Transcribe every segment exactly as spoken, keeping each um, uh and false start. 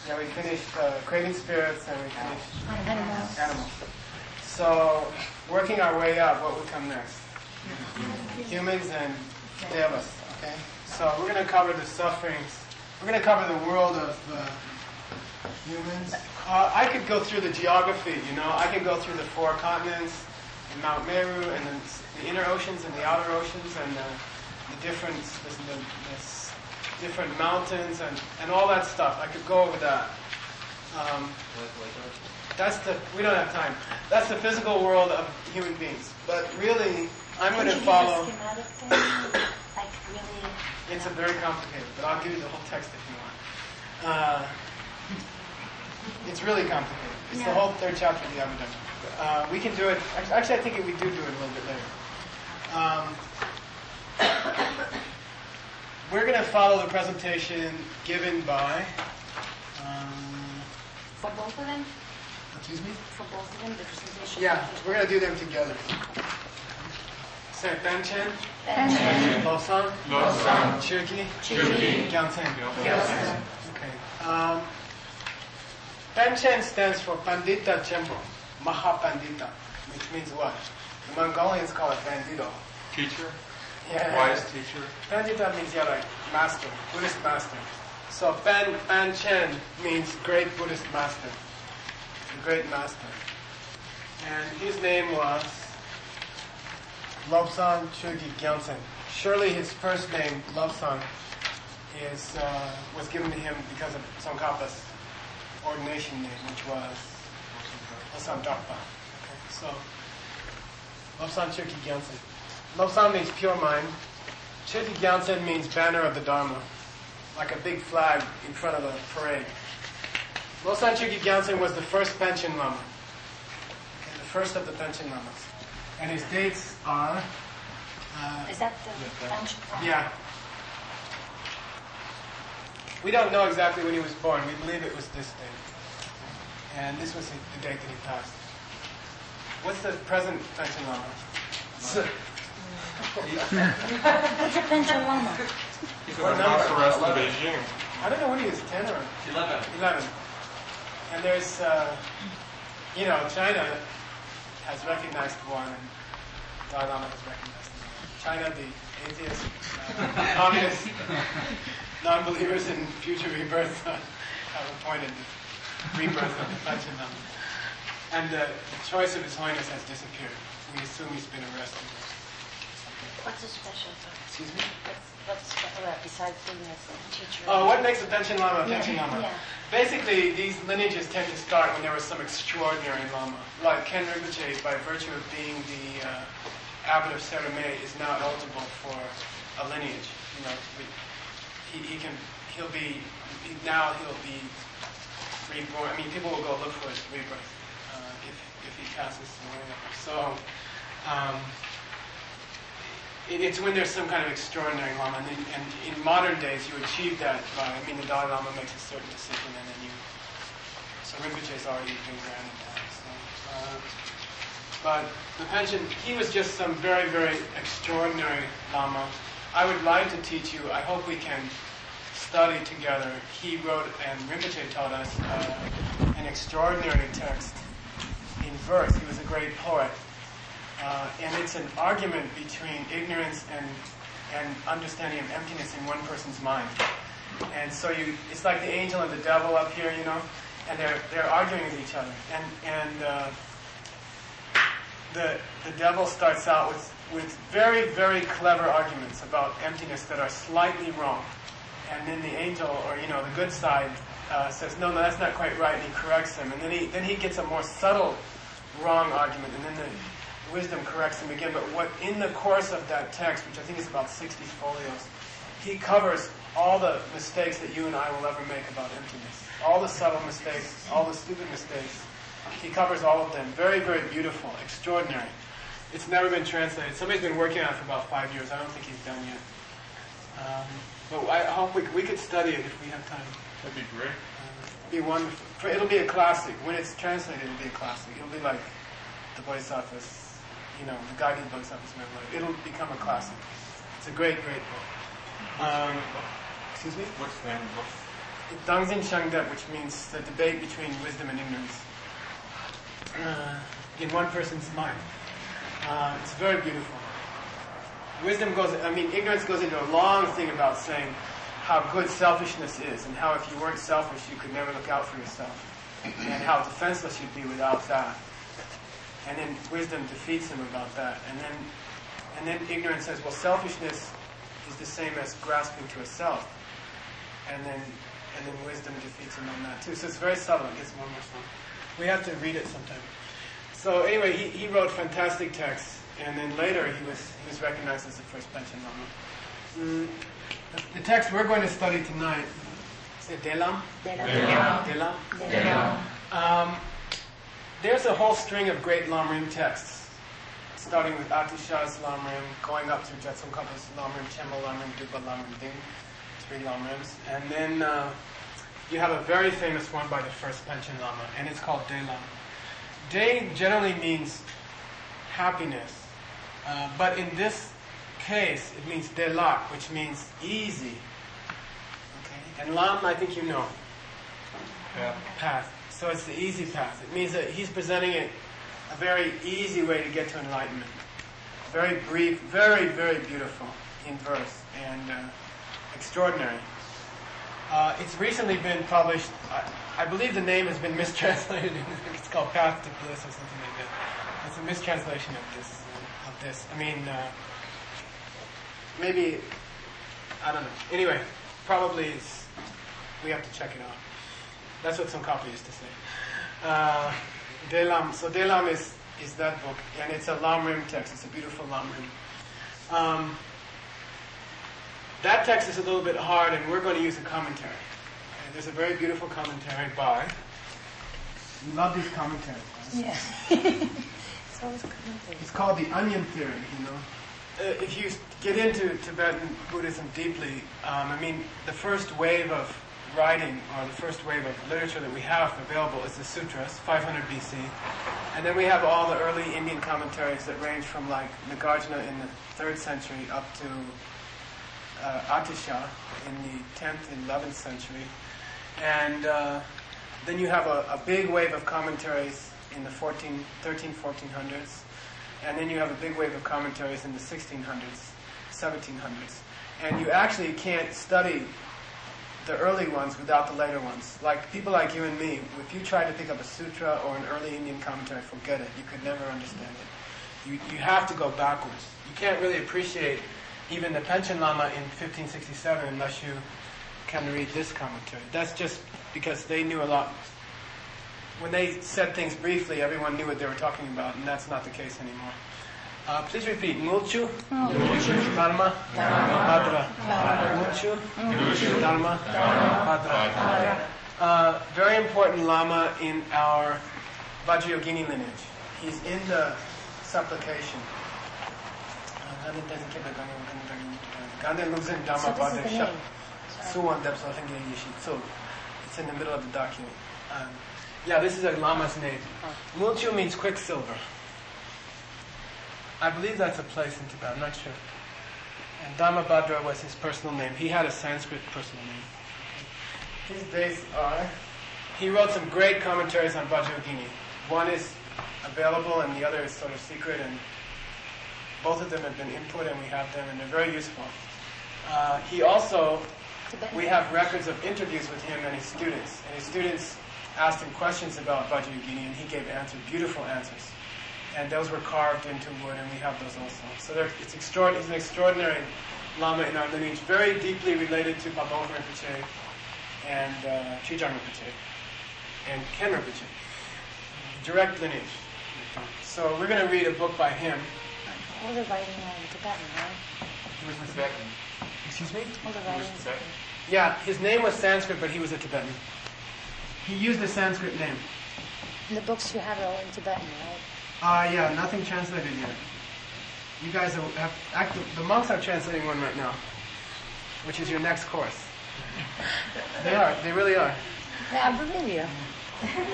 Yeah, we finished uh, Craving Spirits and we finished Animals. Animals. So, working our way up, what would come next? Humans and devas, okay? So we're going to cover the sufferings. We're going to cover the world of uh, humans. Uh, I could go through the geography, you know. I could go through the four continents, and Mount Meru, and then the inner oceans and the outer oceans, and the, the different, the, the, this different mountains, and, and all that stuff. I could go over that. Um, that's the, we don't have time. That's the physical world of human beings. But really, I'm going to follow. Can you give a schematic thing? Like really? It's a very complicated, but I'll give you the whole text if you want. Uh, it's really complicated. It's Yeah. the whole third chapter of the Abhidhamma. Uh, we can do it. Actually, I think we do do it a little bit later. Um, we're going to follow the presentation given by. Um, For both of them? excuse me? For both of them, the presentation? Yeah, we're going to do them together. Say Benchen, Benchen, Losang, Losang, Chirki, Chirki, Gyaltsen. Gyaltsen. Okay. Um, Benchen stands for Pandita Chenpo, Mahapandita, which means what? The Mongolians call it Bandito. Teacher? Yeah. Wise teacher? Pandita means, yeah, like master, Buddhist master. So Ban, Ban Chen means great Buddhist master, the great master. And his name was Lobsang Chögyal Gyaltsen. Surely his first name, Lobsang, is uh, was given to him because of Tsongkhapa's ordination name, which was Lobsang Drakpa. Okay, so Lobsang Chögyal Gyaltsen. Lobsang means pure mind. Chögyal Gyaltsen means banner of the Dharma, like a big flag in front of a parade. Lobsang Chögyal Gyaltsen was the first Panchen Lama, okay, the first of the Panchen Lamas. And his dates are... Uh, Is that the Benchen? yeah. We don't know exactly when he was born. We believe it was this date. And this was the date that he passed. What's the present Panchen Lama? What's a Benchen Lama? He's What in house number? arrest in Beijing. I don't know when he was, ten or Eleven. eleven. And there's, uh, you know, China has recognized one, and Dalai Lama has recognized another. China, the atheists, uh, communists, non-believers in future rebirth uh, have appointed the rebirth of the Panchen Lama. And uh, the choice of His Holiness has disappeared. We assume he's been arrested. What's so special? Excuse me? What's, what's special besides being a teacher? Oh, what makes a Panchen Lama a Yeah, Panchen Lama? yeah. Basically, these lineages tend to start when there was some extraordinary Lama. Like Ken Rinpoche, by virtue of being the uh, abbot of Sereme, is now eligible for a lineage. You know, we, he, he can, he'll be, he, now he'll be reborn. I mean, people will go look for his rebirth uh, if, if he passes away. So, um, it, it's when there's some kind of extraordinary Lama. And, and in modern days, you achieve that by, I mean, the Dalai Lama makes a certain decision, and then you, so Rinpoche's already been granted that. So, uh, but the pension, he was just some very, very extraordinary Lama. I would like to teach you, I hope we can study together. He wrote, and Rinpoche taught us, uh, an extraordinary text in verse. He was a great poet. Uh, and it's an argument between ignorance and and understanding of emptiness in one person's mind. And so you, it's like the angel and the devil up here, you know, and they're they're arguing with each other. And and uh, the the devil starts out with with very very clever arguments about emptiness that are slightly wrong, and then the angel, or you know, the good side uh, says, no, no, that's not quite right, and he corrects him. And then he then he gets a more subtle wrong argument, and then the wisdom corrects him again. But what in the course of that text, which I think is about sixty folios, he covers all the mistakes that you and I will ever make about emptiness. All the subtle mistakes, all the stupid mistakes. He covers all of them. Very, very beautiful, extraordinary. It's never been translated. Somebody's been working on it for about five years. I don't think he's done yet. Um, but I hope we, we could study it if we have time. That'd be great. Uh, it'll be wonderful. It'll be a classic. When it's translated, it'll be a classic. It'll be like the Bodhisattva's, you know, the guiding Bodhisattva's memoir. It'll become a classic. It's a great, great book. Um, excuse me? What's the name of the book? Dangzin Shangdep, which means the debate between wisdom and ignorance, uh, in one person's mind. Uh, it's very beautiful. Wisdom goes, I mean, ignorance goes into a long thing about saying how good selfishness is, and how if you weren't selfish, you could never look out for yourself, and how defenseless you'd be without that. And then wisdom defeats him about that. And then, and then ignorance says, well, selfishness is the same as grasping to a self. And then, and then wisdom defeats him on that too. So it's very subtle. It gets more and more subtle. We have to read it sometime. So anyway, he, he wrote fantastic texts, and then later he was he was recognized as the first Panchen Lama. Mm, the text we're going to study tonight is it Delam? Delam. Delam. Delam. Um, there's a whole string of great Lamrim texts, starting with Atisha's Lamrim, going up to Jetsunkapa's Lamrim, Chemba Lamrim, Dupa Lamrim, Ding, three Lamrims, and then uh, you have a very famous one by the first Panchen Lama, and it's called Delam. De generally means happiness, uh, but in this case it means Delak, which means easy. Okay, and Lam, I think you know, Yeah. path. So it's the easy path. It means that he's presenting it a very easy way to get to enlightenment. Very brief, very, very beautiful in verse, and uh, extraordinary. Uh, it's recently been published. I, I believe the name has been mistranslated. It's called Path to Bliss or something like that. It's a mistranslation of this. Uh, of this. I mean, uh, maybe I don't know. Anyway, probably it's, we have to check it out. That's what Tsongkhapa used to say. Uh, Delam. So Delam is is that book, and it's a Lamrim text. It's a beautiful Lamrim. Um, That text is a little bit hard, and we're going to use a commentary. Okay, there's a very beautiful commentary by... We love these commentaries. Right? Yeah. It's always commentary. It's called the Onion Theory, you know. Uh, if you get into Tibetan Buddhism deeply, um, I mean, the first wave of writing, or the first wave of literature that we have available is the sutras, five hundred B C. And then we have all the early Indian commentaries that range from, like, Nagarjuna in the third century up to... Uh, Atisha in the tenth and eleventh century, and uh, then you have a, a big wave of commentaries in the fourteen, thirteen, fourteen hundreds, and then you have a big wave of commentaries in the sixteen hundreds, seventeen hundreds, and you actually can't study the early ones without the later ones. Like people like you and me, if you try to pick up a sutra or an early Indian commentary, forget it. You could never understand it. You you have to go backwards. You can't really appreciate even the Panchen Lama in fifteen sixty-seven unless you can read this commentary. That's just because they knew a lot. When they said things briefly, everyone knew what they were talking about, and that's not the case anymore. Uh, please repeat. Ngulchu, Dharma, Bhadra. Ngulchu, Dharma, Bhadra. Uh, very important Lama in our Vajrayogini lineage. He's in the supplication. So this is the name. So it's in the middle of the document. Um, yeah, this is a Lama's name. Ngulchu means quicksilver. I believe that's a place in Tibet, I'm not sure. And Dhammabhadra was his personal name. He had a Sanskrit personal name. His dates are... He wrote some great commentaries on Vajrayogini. One is available and the other is sort of secret, and both of them have been input and we have them, and they're very useful. Uh, he also... We have records of interviews with him and his students. And his students asked him questions about Vajrayogini, and he gave answers, beautiful answers. And those were carved into wood, and we have those also. So it's extraordinary. He's an extraordinary Lama in our lineage, very deeply related to Pabong Rinpoche and uh, Chijang Rinpoche and Ken Rinpoche. Direct lineage. So we're going to read a book by him. All the writing in Tibetan, right? He was Tibetan. Excuse me? All the He was writings. Tibetan. Yeah, his name was Sanskrit, but he was a Tibetan. He used a Sanskrit name. The books you have are all in Tibetan, right? Uh, yeah, nothing translated yet. You guys are, have active, the monks are translating one right now, which is your next course. They are, they really are. Yeah, I believe you.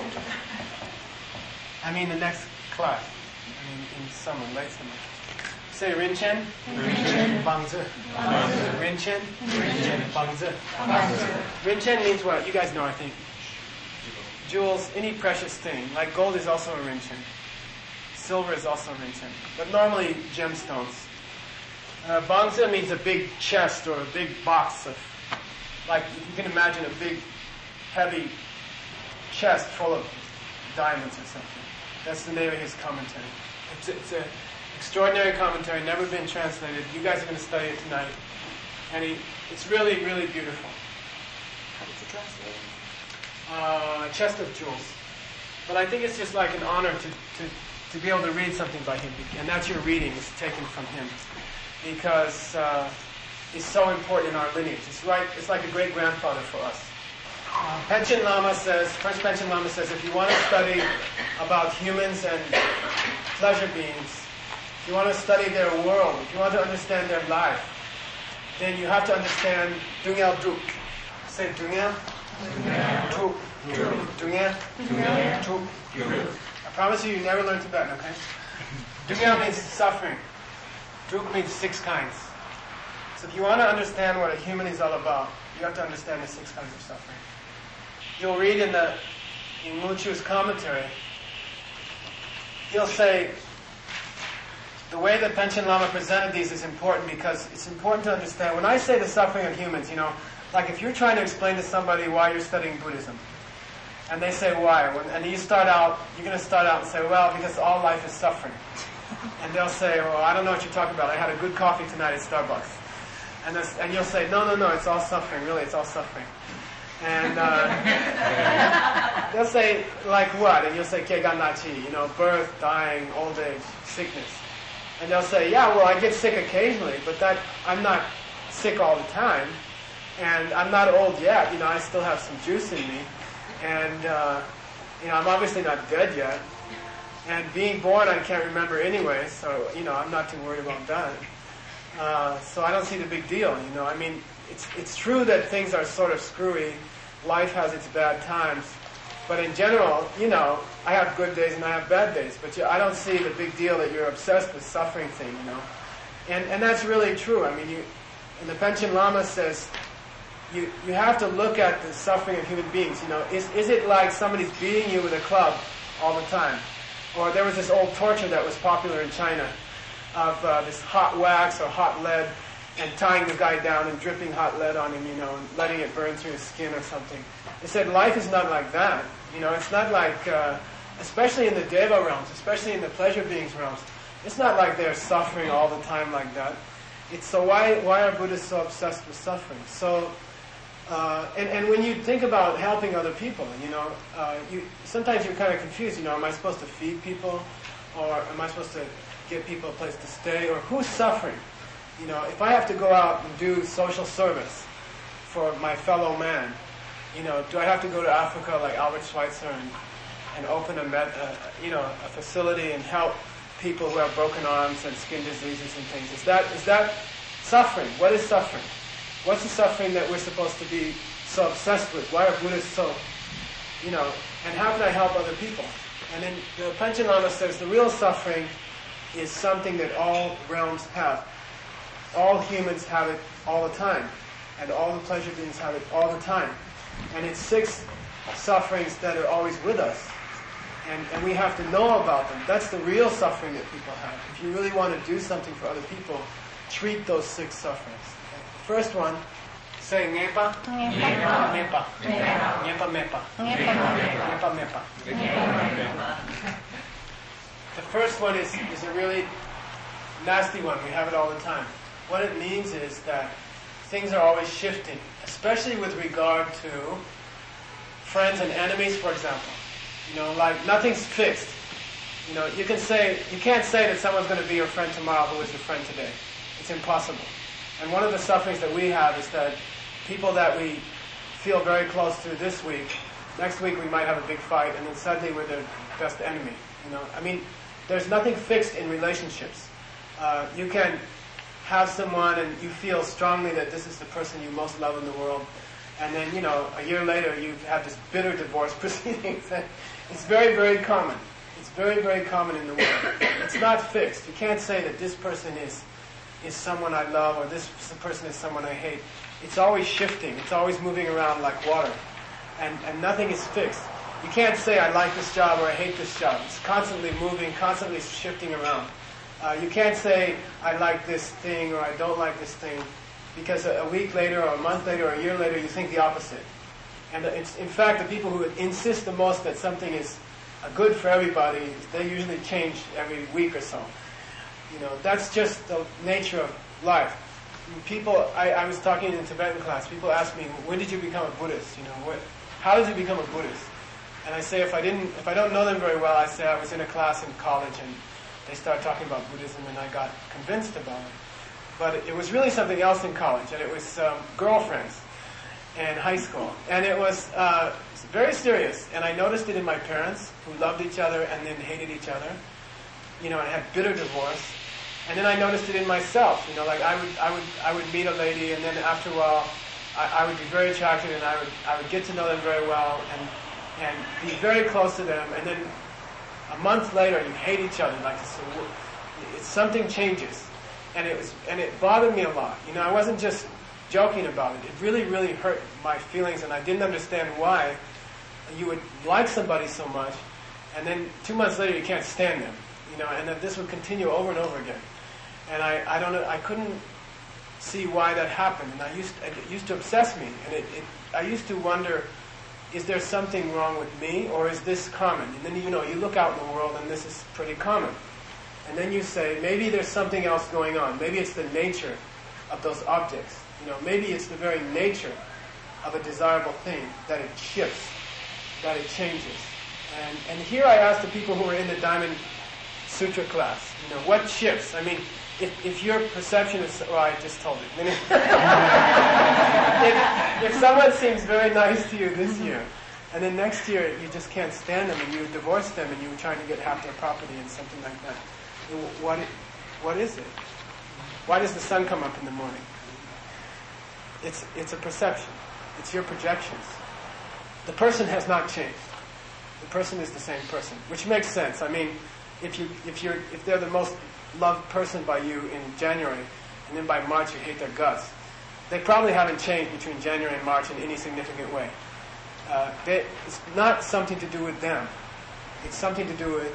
I mean the next class. I mean in summer, late summer. Say Rinchen. Rinchen. Bangzi. Rinchen. Bangzi. Rinchen means what? You guys know, I think. Jewels, any precious thing. Like gold is also a rinchen. Silver is also a rinchen. But normally gemstones. Uh, Bangzi means a big chest or a big box of, like you can imagine a big, heavy chest full of diamonds or something. That's the name of his commentary. It's, it's an extraordinary commentary, never been translated. You guys are going to study it tonight. And he, it's really, really beautiful. How did you translate it? Uh, chest of jewels. But I think it's just like an honor to, to, to be able to read something by him. And that's your reading, is taken from him. Because uh, it's so important in our lineage. It's right. It's like a great-grandfather for us. Uh, Panchen Lama says, French Panchen Lama says, if you want to study about humans and pleasure beings, if you want to study their world, if you want to understand their life, then you have to understand Dungel Duk. Say Dungel. Duk. Dungel. Duk. I promise you, you never learn Tibetan, okay? Dungel means suffering. Duk means six kinds. So if you want to understand what a human is all about, you have to understand the six kinds of suffering. You'll read in the in Muchu's commentary, he'll say, the way that Panchen Lama presented these is important because it's important to understand. When I say the suffering of humans, you know, like if you're trying to explain to somebody why you're studying Buddhism, and they say why, when, and you start out, you're going to start out and say, well, because all life is suffering. And they'll say, well, I don't know what you're talking about. I had a good coffee tonight at Starbucks. And, and you'll say, no, no, no, it's all suffering. Really, it's all suffering. And uh, they'll say, like what? And you'll say, Kegan Nachi, you know, birth, dying, old age, sickness. And they'll say, yeah, well, I get sick occasionally, but that I'm not sick all the time. And I'm not old yet. You know, I still have some juice in me. And, uh, you know, I'm obviously not dead yet. And being born, I can't remember anyway, so, you know, I'm not too worried about that. Uh, so I don't see the big deal, you know. I mean, it's it's true that things are sort of screwy. Life has its bad times. But in general, you know, I have good days and I have bad days. But you, I don't see the big deal that you're obsessed with suffering thing, you know. And and that's really true. I mean, you, and the Panchen Lama says, you you have to look at the suffering of human beings, you know. Is is it like somebody's beating you with a club all the time? Or there was this old torture that was popular in China of uh, this hot wax or hot lead and tying the guy down and dripping hot lead on him, you know, and letting it burn through his skin or something. They said life is not like that. You know, it's not like, uh, especially in the Deva realms, especially in the pleasure beings realms, it's not like they're suffering all the time like that. It's so why why are Buddhists so obsessed with suffering? So, uh, and, and when you think about helping other people, you know, uh, you sometimes you're kind of confused, you know, am I supposed to feed people? Or am I supposed to give people a place to stay? Or who's suffering? You know, if I have to go out and do social service for my fellow man, you know, do I have to go to Africa like Albert Schweitzer and, and open a, med, uh, you know, a facility and help people who have broken arms and skin diseases and things? Is that is that suffering? What is suffering? What's the suffering that we're supposed to be so obsessed with? Why are Buddhists so, you know, and how can I help other people? And then the Panchen Lama says the real suffering is something that all realms have. All humans have it all the time. And all the pleasure beings have it all the time. And it's six sufferings that are always with us. And, and we have to know about them. That's the real suffering that people have. If you really want to do something for other people, treat those six sufferings. The first one, say Ngepa. Ngepa. Ngepa. Ngepa mepa. Ngepa mepa. The first one is, is a really nasty one. We have it all the time. What it means is that things are always shifting, especially with regard to friends and enemies, for example. You know, like nothing's fixed. You know, you can say, you can't say that someone's going to be your friend tomorrow who was your friend today. It's impossible. And one of the sufferings that we have is that people that we feel very close to this week, next week we might have a big fight, and then suddenly we're their best enemy. You know, I mean, there's nothing fixed in relationships. Uh, you can have someone and you feel strongly that this is the person you most love in the world, and then, you know, a year later you've had this bitter divorce proceedings. It's very, very common. It's very, very common in the world. It's not fixed. You can't say that this person is is someone I love or this person is someone I hate. It's always shifting. It's always moving around like water. And, and nothing is fixed. You can't say I like this job or I hate this job. It's constantly moving, constantly shifting around. Uh, you can't say I like this thing or I don't like this thing because a, a week later or a month later or a year later you think the opposite. And it's, in fact, the people who insist the most that something is uh, good for everybody, they usually change every week or so. You know, that's just the nature of life. People, I, I was talking in Tibetan class, people ask me, when did you become a Buddhist? You know, what, how did you become a Buddhist? And I say, if I didn't, if I don't know them very well, I say I was in a class in college and they started talking about Buddhism and I got convinced about it. But it, it was really something else in college, and it was um, girlfriends in high school. And it was uh, very serious, and I noticed it in my parents, who loved each other and then hated each other, you know, and had bitter divorce. And then I noticed it in myself, you know, like I would, I would, I would meet a lady, and then after a while, I, I would be very attracted, and I would, I would get to know them very well, and and be very close to them, and then a month later, you hate each other, like it's, it's something changes, and it was, and it bothered me a lot. You know, I wasn't just joking about it. It really, really hurt my feelings, and I didn't understand why you would like somebody so much, and then two months later, you can't stand them. You know, and that this would continue over and over again. And I, I don't know, I couldn't see why that happened. And I used, it used to obsess me. And it, it, I used to wonder, is there something wrong with me, or is this common? And then, you know, you look out in the world and this is pretty common. And then you say, maybe there's something else going on. Maybe it's the nature of those objects. You know, maybe it's the very nature of a desirable thing that it shifts, that it changes. And, and here I ask the people who are in the Diamond Sutra class, you know, what shifts? I mean, if, if your perception is, well, I just told it. I mean, if, if someone seems very nice to you this year, and then next year you just can't stand them, and you divorce them, and you're trying to get half their property and something like that, what, what is it? Why does the sun come up in the morning? It's, it's a perception. It's your projections. The person has not changed. The person is the same person, which makes sense. I mean, If you if you're if they're the most loved person by you in January, and then by March you hate their guts, they probably haven't changed between January and March in any significant way. Uh, they, it's not something to do with them. It's something to do with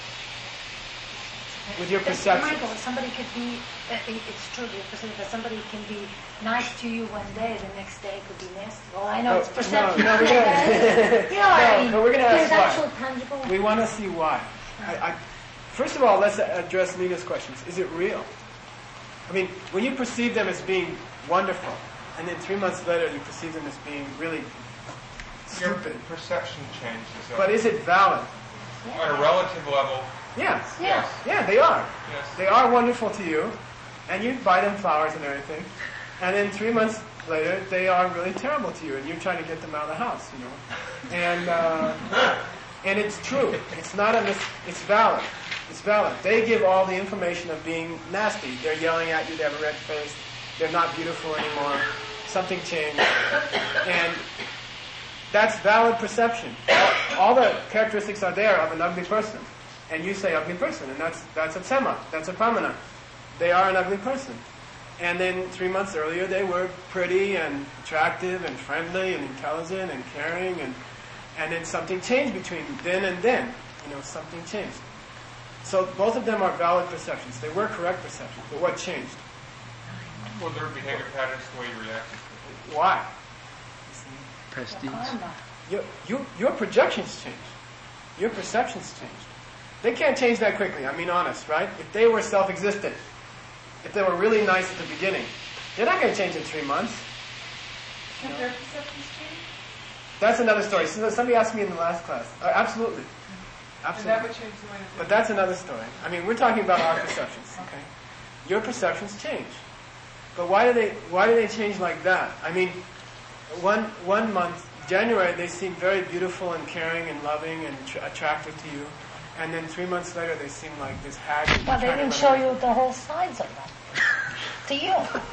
with your perception. Michael, somebody could be. Uh, it's true that somebody can be nice to you one day, the next day could be nasty. Well, I know Oh, it's perception. No, no, we're gonna, you know, I no, mean, but we're gonna there's ask actual why. tangible. We want to see why. I, I, First of all, let's address Nina's questions. Is it real? I mean, when you perceive them as being wonderful, and then three months later you perceive them as being really stupid. Your perception changes. But is it valid? Yeah. On a relative level, Yes. Yeah. Yeah, they are. yes. They are wonderful to you, and you buy them flowers and everything, and then three months later they are really terrible to you, and you're trying to get them out of the house, you know. And uh, and it's true. It's not a mis- it's valid. It's valid. They give all the information of being nasty. They're yelling at you. They have a red face. They're not beautiful anymore. Something changed. And that's valid perception. All, all the characteristics are there of an ugly person. And you say ugly person. And that's that's a tsema. That's a pramana. They are an ugly person. And then three months earlier, they were pretty and attractive and friendly and intelligent and caring. And, and then something changed between then and then. You know, something changed. So both of them are valid perceptions. They were correct perceptions. But what changed? Well, their behavior patterns, the way you react. Why? Prestige. Karma. Your, you, your projections changed. Your perceptions changed. They can't change that quickly. I mean, honest, right? If they were self-existent, if they were really nice at the beginning, they're not going to change in three months. Have their perceptions changed? That's another story. So somebody asked me in the last class. Uh, absolutely. Absolutely. And that would change the way But that's another story. I mean, we're talking about our perceptions, okay? Your perceptions change. But why do they why do they change like that? I mean, one one month, January, they seem very beautiful and caring and loving and tr- attractive to you. And then three months later, they seem like this hag. Well, they trying to didn't run show away. you the whole sides of them. To you.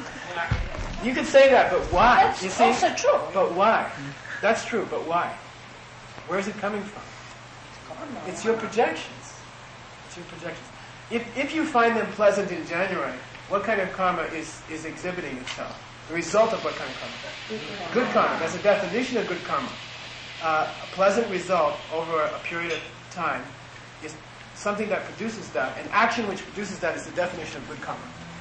You could say that, but why? That's you see? also true. But why? That's true, but why? Where's it coming from? karma. It's your projections. It's your projections. If if you find them pleasant in January, what kind of karma is, is exhibiting itself? The result of what kind of karma? Good karma. Good karma. That's a definition of good karma. Uh, a pleasant result over a period of time is something that produces that. An action which produces that is the definition of good karma.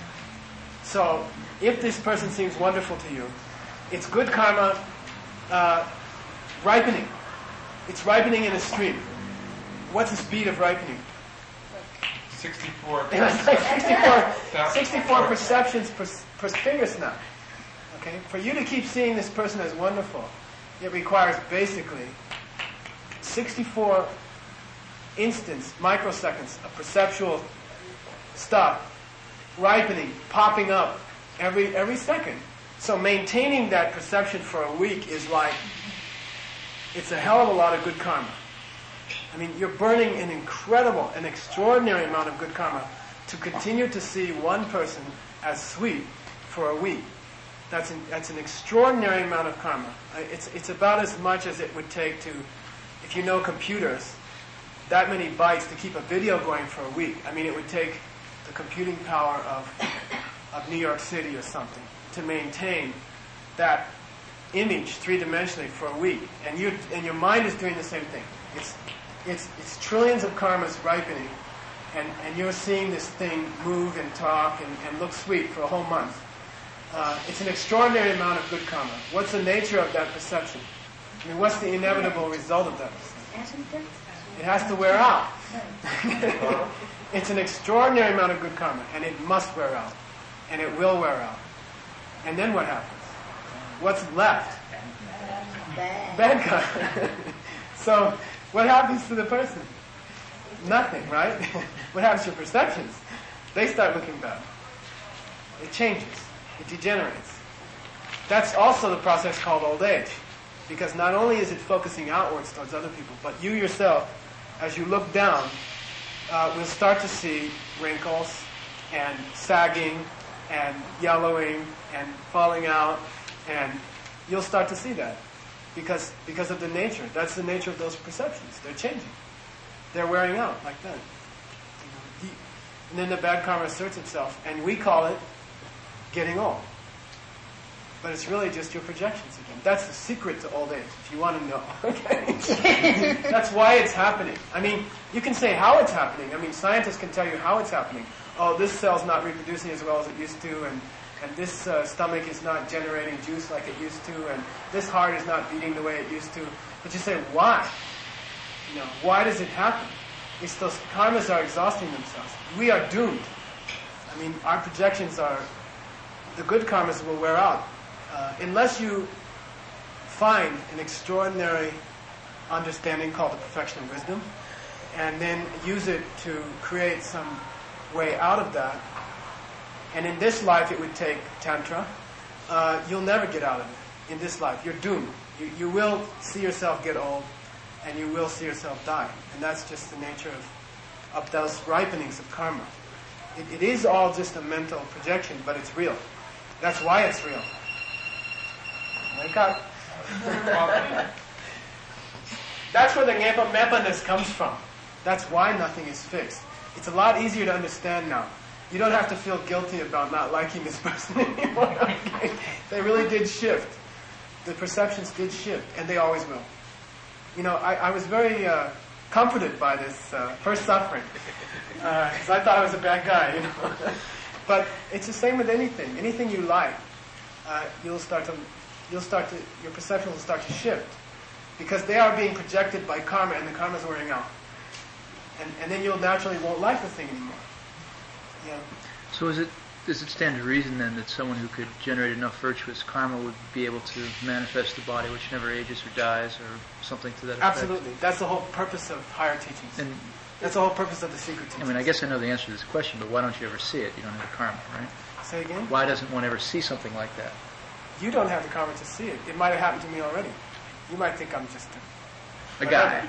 So, if this person seems wonderful to you, it's good karma uh, ripening. It's ripening in a stream. What's the speed of ripening? sixty-four. It's like sixty-four, sixty-four perceptions per, per finger snap. Okay? For you to keep seeing this person as wonderful, it requires basically sixty-four instants, microseconds of perceptual stuff ripening, popping up every every second. So maintaining that perception for a week is like, it's a hell of a lot of good karma. I mean, you're burning an incredible, an extraordinary amount of good karma to continue to see one person as sweet for a week. That's an, that's an extraordinary amount of karma. Uh, It's it's about as much as it would take to, if you know computers, that many bytes to keep a video going for a week. I mean, it would take the computing power of of New York City or something to maintain that image three-dimensionally for a week. And you and your mind is doing the same thing. It's it's it's trillions of karmas ripening, and, and you're seeing this thing move and talk and, and look sweet for a whole month. Uh, it's an extraordinary amount of good karma. What's the nature of that perception? I mean, what's the inevitable result of that perception? It has to wear out. It's an extraordinary amount of good karma, and it must wear out. And it will wear out. And then what happens? What's left? Bad. Bad karma. So, what happens to the person? Nothing, right? What happens to your perceptions? They start looking bad. It changes. It degenerates. That's also the process called old age. Because not only is it focusing outwards towards other people, but you yourself, as you look down, uh, will start to see wrinkles and sagging and yellowing and falling out, and you'll start to see that because because of the nature. That's the nature of those perceptions. They're changing. They're wearing out like that. And then the bad karma asserts itself, and we call it getting old. But it's really just your projections again. That's the secret to old age, if you want to know. Okay? That's why it's happening. I mean, you can say how it's happening. I mean, scientists can tell you how it's happening. Oh, this cell's not reproducing as well as it used to, and, and this uh, stomach is not generating juice like it used to, and this heart is not beating the way it used to. But you say, why? You know, why does it happen? It's those karmas are exhausting themselves. We are doomed. I mean, our projections are, the good karmas will wear out. Uh, unless you find an extraordinary understanding called the perfection of wisdom, and then use it to create some way out of that. And in this life it would take tantra. Uh, you'll never get out of it. In this life, you're doomed. You, you will see yourself get old, and you will see yourself die. And that's just the nature of, of those ripenings of karma. It, it is all just a mental projection, but it's real. That's why it's real. Wake up. That's where the Ngepa Mepa-ness comes from. That's why nothing is fixed. It's a lot easier to understand now. You don't have to feel guilty about not liking this person anymore. Okay? They really did shift. The perceptions did shift, and they always will. You know, I, I was very uh, comforted by this uh, first suffering, because uh, I thought I was a bad guy, you know. But it's the same with anything. Anything you like, uh, you'll start to, you'll start to, your perception will start to shift, because they are being projected by karma, and the karma is wearing out. And, and then you'll naturally won't like the thing anymore. Yeah. So is it, does it stand to reason then that someone who could generate enough virtuous karma would be able to manifest a body which never ages or dies or something to that effect? Absolutely. That's the whole purpose of higher teachings. And that's the whole purpose of the secret teachings. I mean, I guess I know the answer to this question, but why don't you ever see it? You don't have the karma, right? Say again? Why doesn't one ever see something like that? You don't have the karma to see it. It might have happened to me already. You might think I'm just a... A guy.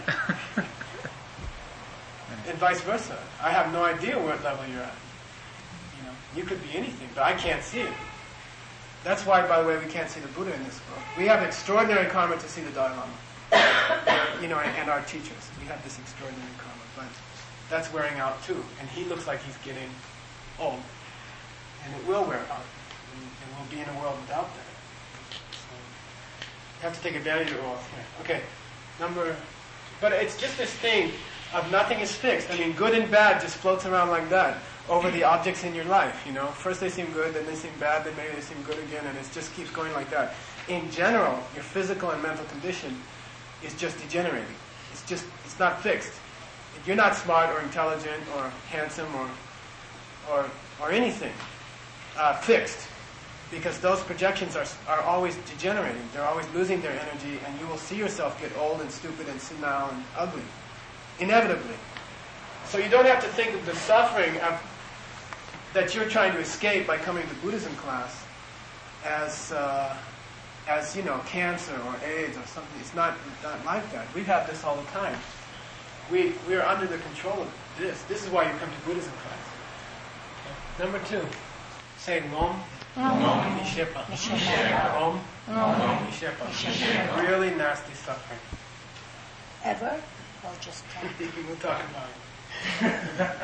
And vice versa. I have no idea what level you're at. You know, you could be anything, but I can't see it. That's why, by the way, we can't see the Buddha in this book. We have extraordinary karma to see the Dalai Lama. you know, and, and our teachers. We have this extraordinary karma, but that's wearing out too. And he looks like he's getting old, and it will wear out, and, and we'll be in a world without that. So you have to take advantage of all. Okay, number, but it's just this thing of nothing is fixed. I mean, good and bad just floats around like that over the objects in your life, you know. First they seem good, then they seem bad, then maybe they seem good again, and it just keeps going like that. In general, your physical and mental condition is just degenerating. It's just, it's not fixed. If you're not smart or intelligent or handsome or or or anything uh, fixed, because those projections are are always degenerating. They're always losing their energy, and you will see yourself get old and stupid and senile and ugly, inevitably. So you don't have to think of the suffering of, that you're trying to escape by coming to Buddhism class as, uh, as you know, cancer or AIDS or something. It's not, not like that. We have this all the time. We we are under the control of this. This is why you come to Buddhism class. Okay. Number two, say Lom Nishepa. Lom Nishepa. Really nasty suffering. Ever? Or just time? We'll talk about it.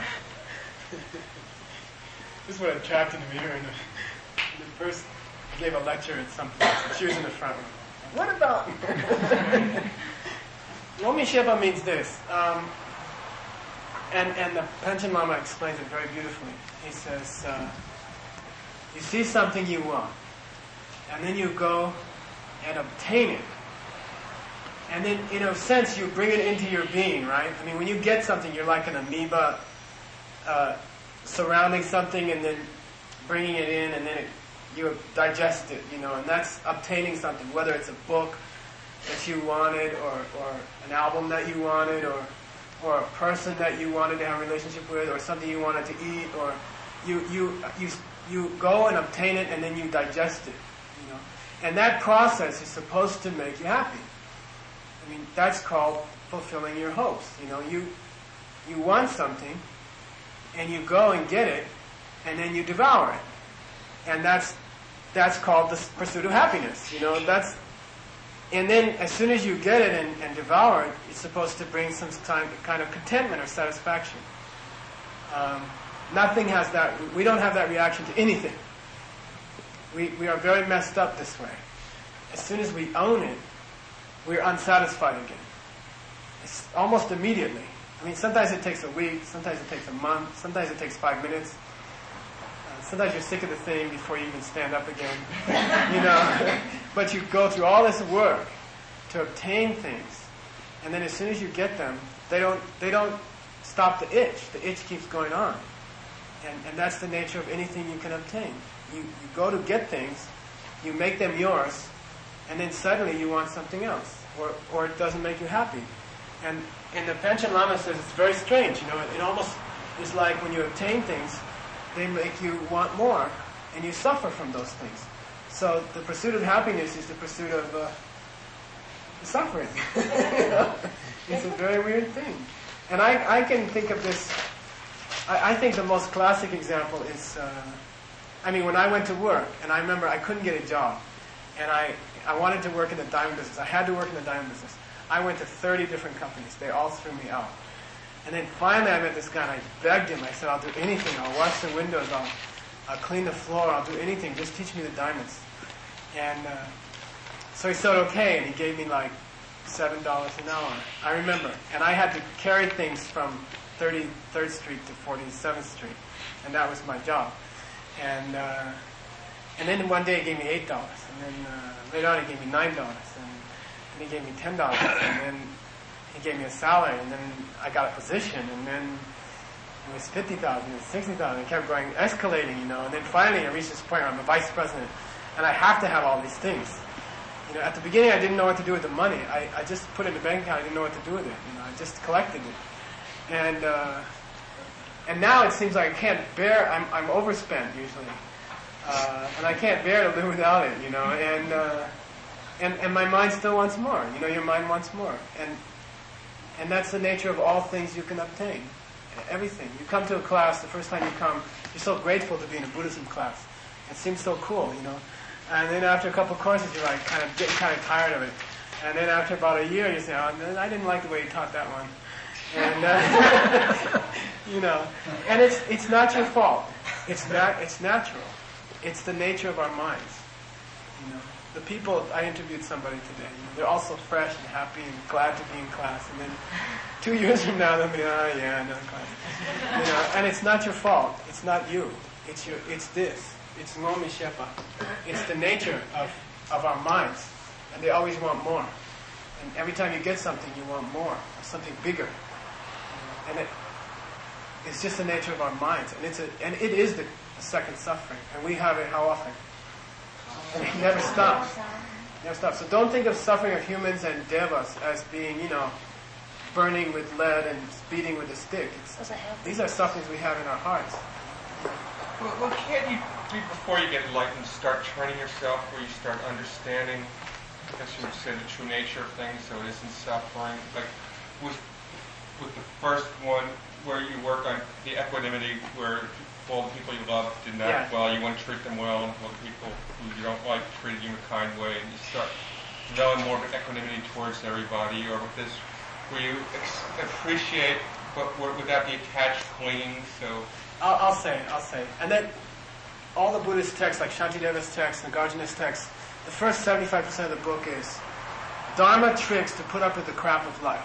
This is what attracted me here. In the, in the first, I gave a lecture at some place, and she was in the front room. What about? Lomi Shepa means this, um, and and the Panchen Lama explains it very beautifully. He says, uh, you see something you want, and then you go and obtain it. And then, in a sense, you bring it into your being, right? I mean, when you get something, you're like an amoeba uh, surrounding something and then bringing it in, and then it, you digest it, you know, and that's obtaining something, whether it's a book that you wanted, or, or an album that you wanted, or or a person that you wanted to have a relationship with, or something you wanted to eat, or you you you you go and obtain it, and then you digest it, you know. And that process is supposed to make you happy. I mean, that's called fulfilling your hopes. You know, you you want something, and you go and get it, and then you devour it, and that's that's called the pursuit of happiness. You know, that's, and then as soon as you get it and, and devour it, it's supposed to bring some kind kind of contentment or satisfaction. Um, nothing has that. We don't have that reaction to anything. We we are very messed up this way. As soon as we own it, we're unsatisfied again. It's almost immediately. I mean, sometimes it takes a week, sometimes it takes a month, sometimes it takes five minutes. Uh, sometimes you're sick of the thing before you even stand up again. You know, but you go through all this work to obtain things, and then as soon as you get them, they don't they don't stop the itch. The itch keeps going on, and and that's the nature of anything you can obtain. You you go to get things, you make them yours. And then suddenly you want something else, or or it doesn't make you happy. And and the Panchen Lama says it's very strange. You know, it, it almost is like when you obtain things, they make you want more, and you suffer from those things. So the pursuit of happiness is the pursuit of uh, suffering. You know? It's a very weird thing. And I I can think of this. I, I think the most classic example is, uh, I mean, when I went to work, and I remember I couldn't get a job, and I. I wanted to work in the diamond business. I had to work in the diamond business. I went to thirty different companies. They all threw me out. And then finally I met this guy and I begged him. I said, I'll do anything. I'll wash the windows. I'll, I'll clean the floor. I'll do anything. Just teach me the diamonds. And uh, so he said, okay. And he gave me like seven dollars an hour. I remember. And I had to carry things from thirty-third Street to forty-seventh Street. And that was my job. And... Uh, And then one day he gave me eight dollars, and then uh, later on he gave me nine dollars, and then he gave me ten dollars, and then he gave me a salary, and then I got a position, and then it was fifty thousand, and sixty thousand, it kept going, escalating, you know, and then finally I reached this point where I'm a vice president, and I have to have all these things. You know, at the beginning I didn't know what to do with the money. I, I just put it in the bank account, I didn't know what to do with it, you know, I just collected it. And, uh, and now it seems like I can't bear, I'm, I'm overspent usually. Uh, and I can't bear to live without it, you know, and, uh, and and my mind still wants more, you know, your mind wants more, and and that's the nature of all things you can obtain, everything. You come to a class, the first time you come, you're so grateful to be in a Buddhism class, it seems so cool, you know, and then after a couple of courses, you're like kind of getting kind of tired of it, And then after about a year, you say, oh, I didn't like the way you taught that one. And, uh, you know, and it's it's not your fault. It's not, it's natural. It's the nature of our minds. You know, the people, I interviewed somebody today, you know, they're all so fresh and happy and glad to be in class. And then two years from now, they'll be, oh yeah, another class. You know, and it's not your fault. It's not you. It's your, it's this. It's Ngomi Shepa. It's the nature of, of our minds. And they always want more. And every time you get something, you want more. Something bigger. And it, it's just the nature of our minds. And it's a, and it is the second suffering. And we have it how often? And it never stops. Never stops. So don't think of suffering of humans and devas as being, you know, burning with lead and beating with a stick. It's, these are sufferings we have in our hearts. Well, well, can't you, before you get enlightened, start training yourself where you start understanding, I guess you would say, the true nature of things, so it isn't suffering? Like, with, with the first one, where you work on the equanimity, where all the people you love did not Yeah. well, you want to treat them well, and all the people who you don't like treated you in a kind way, and you start developing more of an equanimity towards everybody, or with this, where you ex- appreciate, but without the attached clinging, so... I'll, I'll say, I'll say. And then all the Buddhist texts, like Shantideva's text, Nagarjuna's text, the first seventy-five percent of the book is Dharma tricks to put up with the crap of life.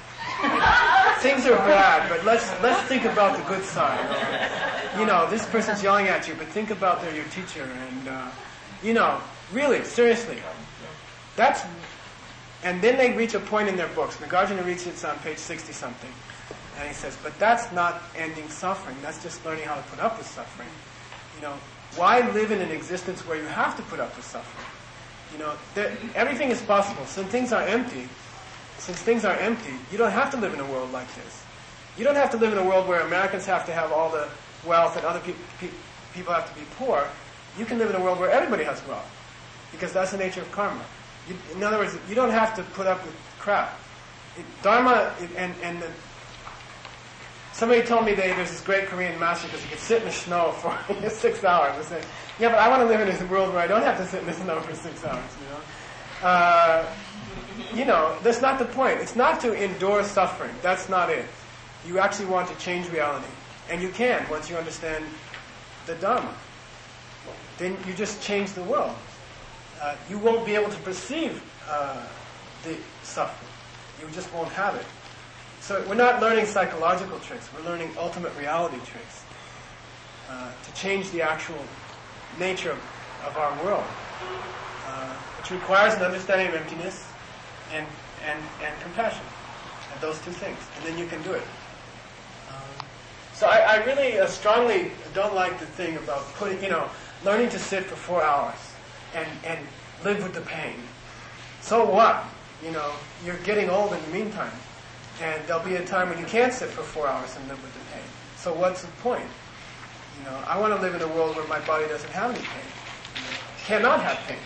Things are bad, but let's let's think about the good side. You know, this person's yelling at you, but think about they're your teacher, and uh, you know, really, seriously, that's. And then they reach a point in their books. Nagarjuna reaches it on page sixty something, and he says, "But that's not ending suffering. That's just learning how to put up with suffering. You know, why live in an existence where you have to put up with suffering? You know, there, everything is possible. Since things are empty." Since things are empty, you don't have to live in a world like this. You don't have to live in a world where Americans have to have all the wealth and other pe- pe- people have to be poor. You can live in a world where everybody has wealth, because that's the nature of karma. You, in other words, you don't have to put up with crap. It, dharma, it, and, and the, somebody told me they, there's this great Korean master because he could sit in the snow for six hours. I said, yeah, but I want to live in this world where I don't have to sit in the snow for six hours, you know. Uh, You know, that's not the point. It's not to endure suffering. That's not it. You actually want to change reality. And you can once you understand the Dharma. Then you just change the world. Uh, you won't be able to perceive uh, the suffering. You just won't have it. So we're not learning psychological tricks. We're learning ultimate reality tricks uh, to change the actual nature of, of our world, uh, which requires an understanding of emptiness and, and, and compassion, and those two things, and then you can do it. Um, so I, I really uh, strongly don't like the thing about putting, you know, learning to sit for four hours and, and live with the pain. So what? You know, you're getting old in the meantime, and there'll be a time when you can't sit for four hours and live with the pain. So what's the point? You know, I want to live in a world where my body doesn't have any pain, you know, cannot have pain.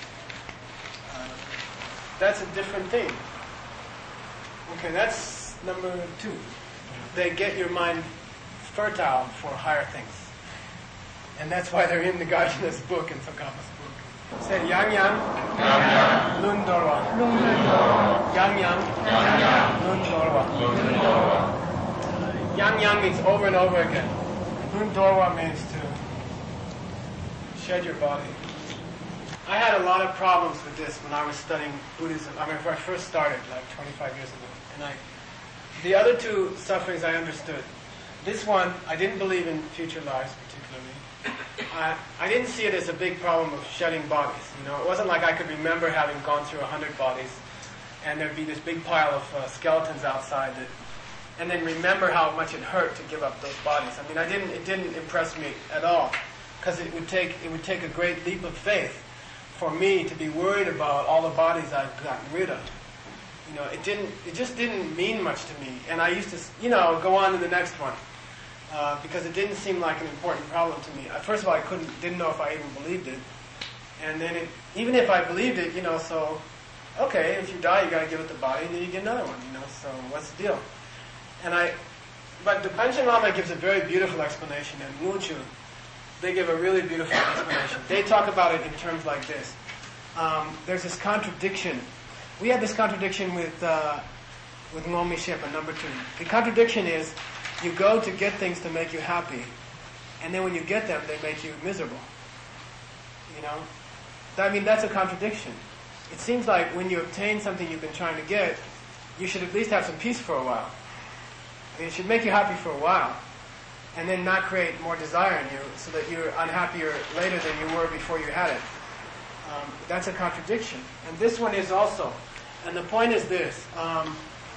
That's a different thing. Okay, that's number two. They get your mind fertile for higher things. And that's why they're in Nagarjuna's book and Tsongkhapa's book. Say Yang Yang, Lun Dorwa. Yang Yang, Lun Dorwa. Yang Yang means over and over again. Lun Dorwa means to shed your body. I had a lot of problems with this when I was studying Buddhism. I mean, when I first started, like twenty-five years ago. And I, the other two sufferings I understood. This one, I didn't believe in future lives particularly. I, I didn't see it as a big problem of shedding bodies. You know, it wasn't like I could remember having gone through a hundred bodies, and there'd be this big pile of uh, skeletons outside that, and then remember how much it hurt to give up those bodies. I mean, I didn't. It didn't impress me at all, because it would take it would take a great leap of faith for me to be worried about all the bodies I've gotten rid of. You know, it didn't, it just didn't mean much to me. And I used to, you know, go on to the next one, uh, because it didn't seem like an important problem to me. First of all, I couldn't, didn't know if I even believed it. And then it, even if I believed it, you know, so, okay, if you die, you gotta give it the body, and then you get another one, you know, so what's the deal? And I, but the Panchen Lama gives a very beautiful explanation, and Muchu, they give a really beautiful explanation. They talk about it in terms like this. Um, there's this contradiction we have this contradiction with uh, with Ngom Sherpa, number two. The contradiction is you go to get things to make you happy, and then when you get them, they make you miserable. You know? I mean, that's a contradiction. It seems like when you obtain something you've been trying to get, you should at least have some peace for a while. I mean, it should make you happy for a while, and then not create more desire in you so that you're unhappier later than you were before you had it. Um, that's a contradiction. And this one is also. And the point is this. Um,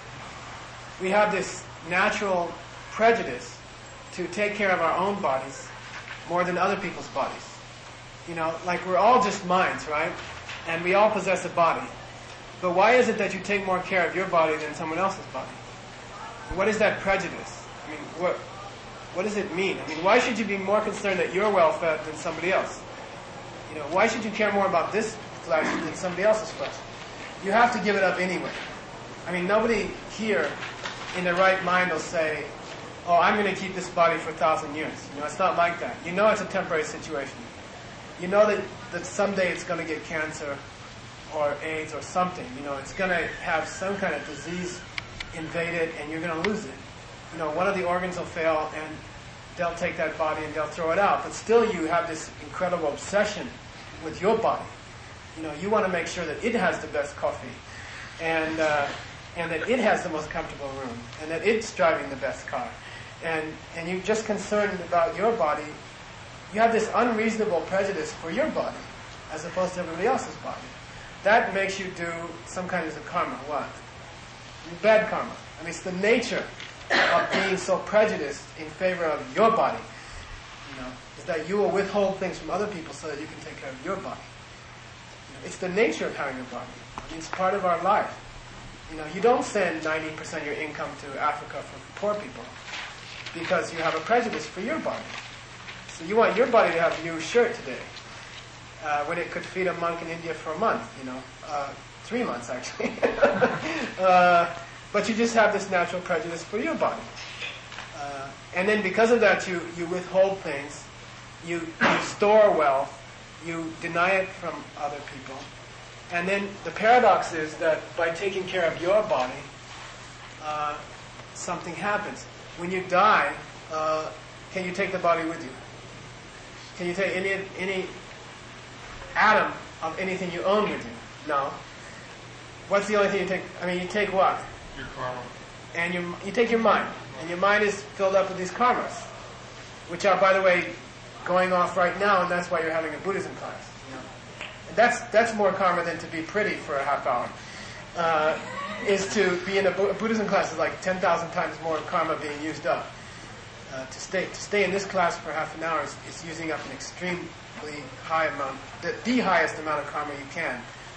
we have this natural prejudice to take care of our own bodies more than other people's bodies. You know, like we're all just minds, right? And we all possess a body. But why is it that you take more care of your body than someone else's body? What is that prejudice? I mean, what what does it mean? I mean, why should you be more concerned that you're well fed than somebody else? You know, why should you care more about this flesh than somebody else's flesh? You have to give it up anyway. I mean, nobody here in their right mind will say, oh, I'm going to keep this body for a thousand years. You know, it's not like that. You know it's a temporary situation. You know that, that someday it's going to get cancer or AIDS or something. You know, it's going to have some kind of disease invade it and you're going to lose it. You know, one of the organs will fail and they'll take that body and they'll throw it out. But still you have this incredible obsession with your body. You know, you want to make sure that it has the best coffee and uh, and that it has the most comfortable room and that it's driving the best car. And and you're just concerned about your body. You have this unreasonable prejudice for your body as opposed to everybody else's body. That makes you do some kind of karma. What? Bad karma. I mean, it's the nature of being so prejudiced in favor of your body. You know, is that you will withhold things from other people so that you can take care of your body. You know, it's the nature of having a body. I mean, it's part of our life. You know, you don't send ninety percent of your income to Africa for poor people because you have a prejudice for your body. So you want your body to have a new shirt today, uh, when it could feed a monk in India for a month, you know, uh, three months actually. uh, but you just have this natural prejudice for your body. Uh, and then because of that, you, you withhold things, you, you store wealth, you deny it from other people. And then the paradox is that by taking care of your body, uh, something happens. When you die, uh, can you take the body with you? Can you take any any atom of anything you own with you? No. What's the only thing you take? I mean, you take what? Your karma. And you you take your mind, and your mind is filled up with these karmas, which are, by the way, going off right now, and that's why you're having a Buddhism class. You know? And that's that's more karma than to be pretty for a half hour. Uh, is to be in a, Bu- a Buddhism class is like ten thousand times more karma being used up. Uh, to stay to stay in this class for half an hour is, is using up an extremely high amount, the, the highest amount of karma you can.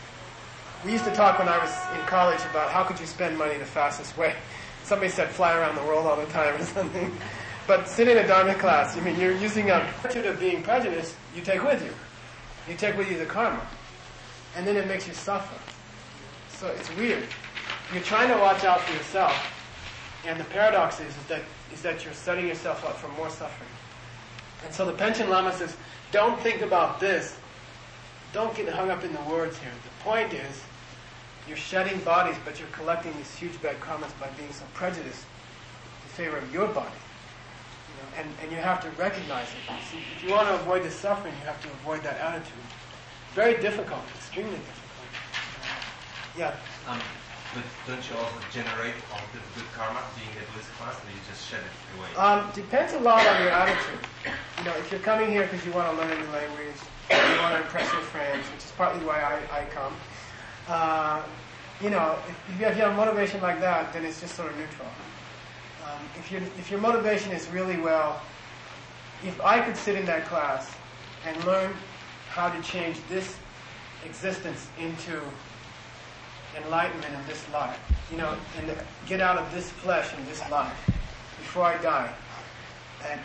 We used to talk when I was in college about how could you spend money the fastest way. Somebody said fly around the world all the time or something. But sit in a Dharma class, I mean, you're using up the attitude of being prejudiced, you take with you. You take with you the karma. And then it makes you suffer. So it's weird. You're trying to watch out for yourself. And the paradox is, is that is that you're setting yourself up for more suffering. And so the Panchen Lama says, don't think about this. Don't get hung up in the words here. The point is, you're shedding bodies, but you're collecting these huge bad karmas by being so prejudiced in favor of your body. You know, and, and you have to recognize it. See, if you want to avoid the suffering, you have to avoid that attitude. Very difficult, extremely difficult. Uh, yeah. Um, But don't you also generate all the good karma being at Buddhist class, or you just shed it away? Um, depends a lot on your attitude. You know, if you're coming here because you want to learn a new language, you want to impress your friends, which is partly why I, I come. Uh, you know, if, if you have motivation like that, then it's just sort of neutral. Um, if you if your motivation is really well, if I could sit in that class and learn how to change this existence into enlightenment in this life, you know, and get out of this flesh in this life before I die. And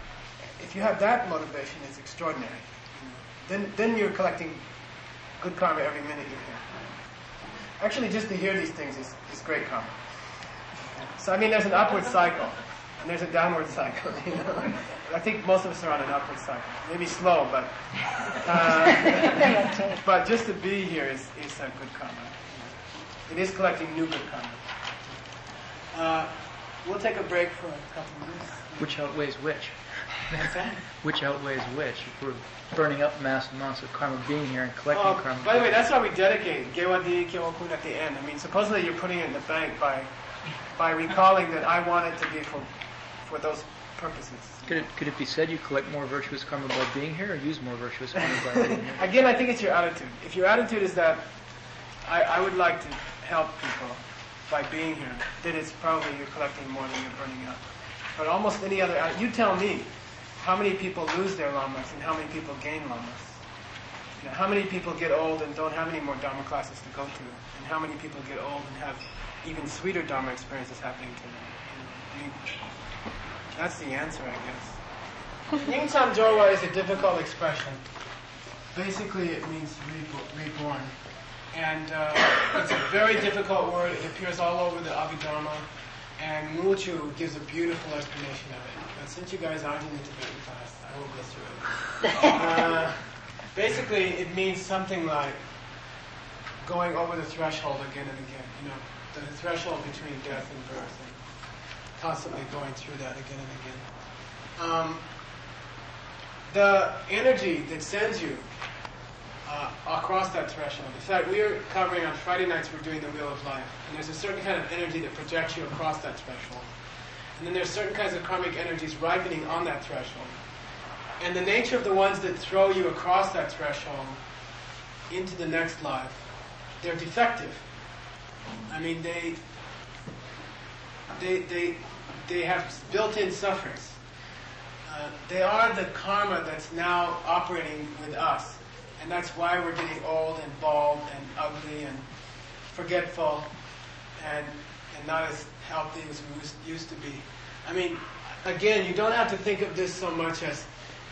if you have that motivation, it's extraordinary. Then, then you're collecting good karma every minute you're here. Actually, just to hear these things is, is great karma. So I mean, there's an upward cycle and there's a downward cycle. You know, I think most of us are on an upward cycle. Maybe slow, but uh, but just to be here is is a good karma. It is collecting new good karma. Uh, we'll take a break for a couple of minutes. Which outweighs which? What's that? Which outweighs which? If we're burning up mass amounts of karma being here and collecting Oh, karma. by the way, that's why we dedicate Gewadi Kyokun at the end. I mean, supposedly you're putting it in the bank by by recalling that I want it to be for for those purposes. Could it could it be said you collect more virtuous karma by being here, or use more virtuous karma by being here? Again, I think it's your attitude. If your attitude is that I, I would like to help people by being here, then it's probably you're collecting more than you're burning up. But almost any other, you tell me, how many people lose their lamas and how many people gain lamas? You know, how many people get old and don't have any more Dharma classes to go to? And how many people get old and have even sweeter Dharma experiences happening to them? You know, I mean, that's the answer, I guess. Nyingcham Jorwa is a difficult expression. Basically, it means rebo- reborn. And uh, it's a very difficult word. It appears all over the Abhidharma. And Muchu gives a beautiful explanation of it. But since you guys aren't in the Tibetan class, I won't go through it. Uh, basically, it means something like going over the threshold again and again. You know, the threshold between death and birth, and constantly going through that again and again. Um, the energy that sends you uh, across that threshold. In fact, we are covering on Friday nights. We're doing the Wheel of Life, and there's a certain kind of energy that projects you across that threshold. And then there's certain kinds of karmic energies ripening on that threshold. And the nature of the ones that throw you across that threshold into the next life, they're defective. I mean, they they they they have built-in sufferings. Uh, they are the karma that's now operating with us, and that's why we're getting old and bald and ugly and forgetful and and not as healthy as we used, used to be. I mean, again, you don't have to think of this so much as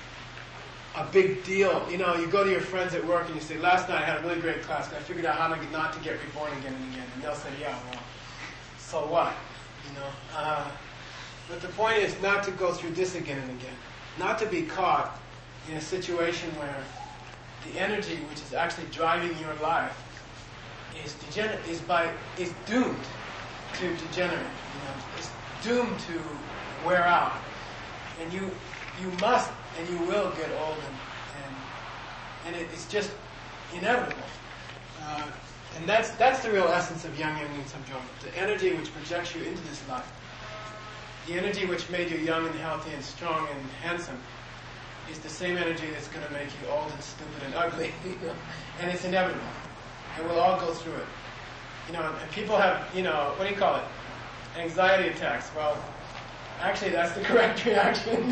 a big deal. You know, you go to your friends at work and you say, last night I had a really great class, but I figured out how to get, not to get reborn again and again. And they'll say, yeah, well, so what? You know. Uh, but the point is not to go through this again and again. Not to be caught in a situation where the energy which is actually driving your life is degenerate, is by is doomed to degenerate. You know, it's doomed to wear out, and you you must and you will get old, and and, and it, it's just inevitable. Uh, and that's that's the real essence of Yang Yang Nyingcham Jorwa. The energy which projects you into this life, the energy which made you young and healthy and strong and handsome, is the same energy that's going to make you old and stupid and ugly. And it's inevitable. And we'll all go through it. You know, and people have, you know, what do you call it? Anxiety attacks. Well, actually, that's the correct reaction.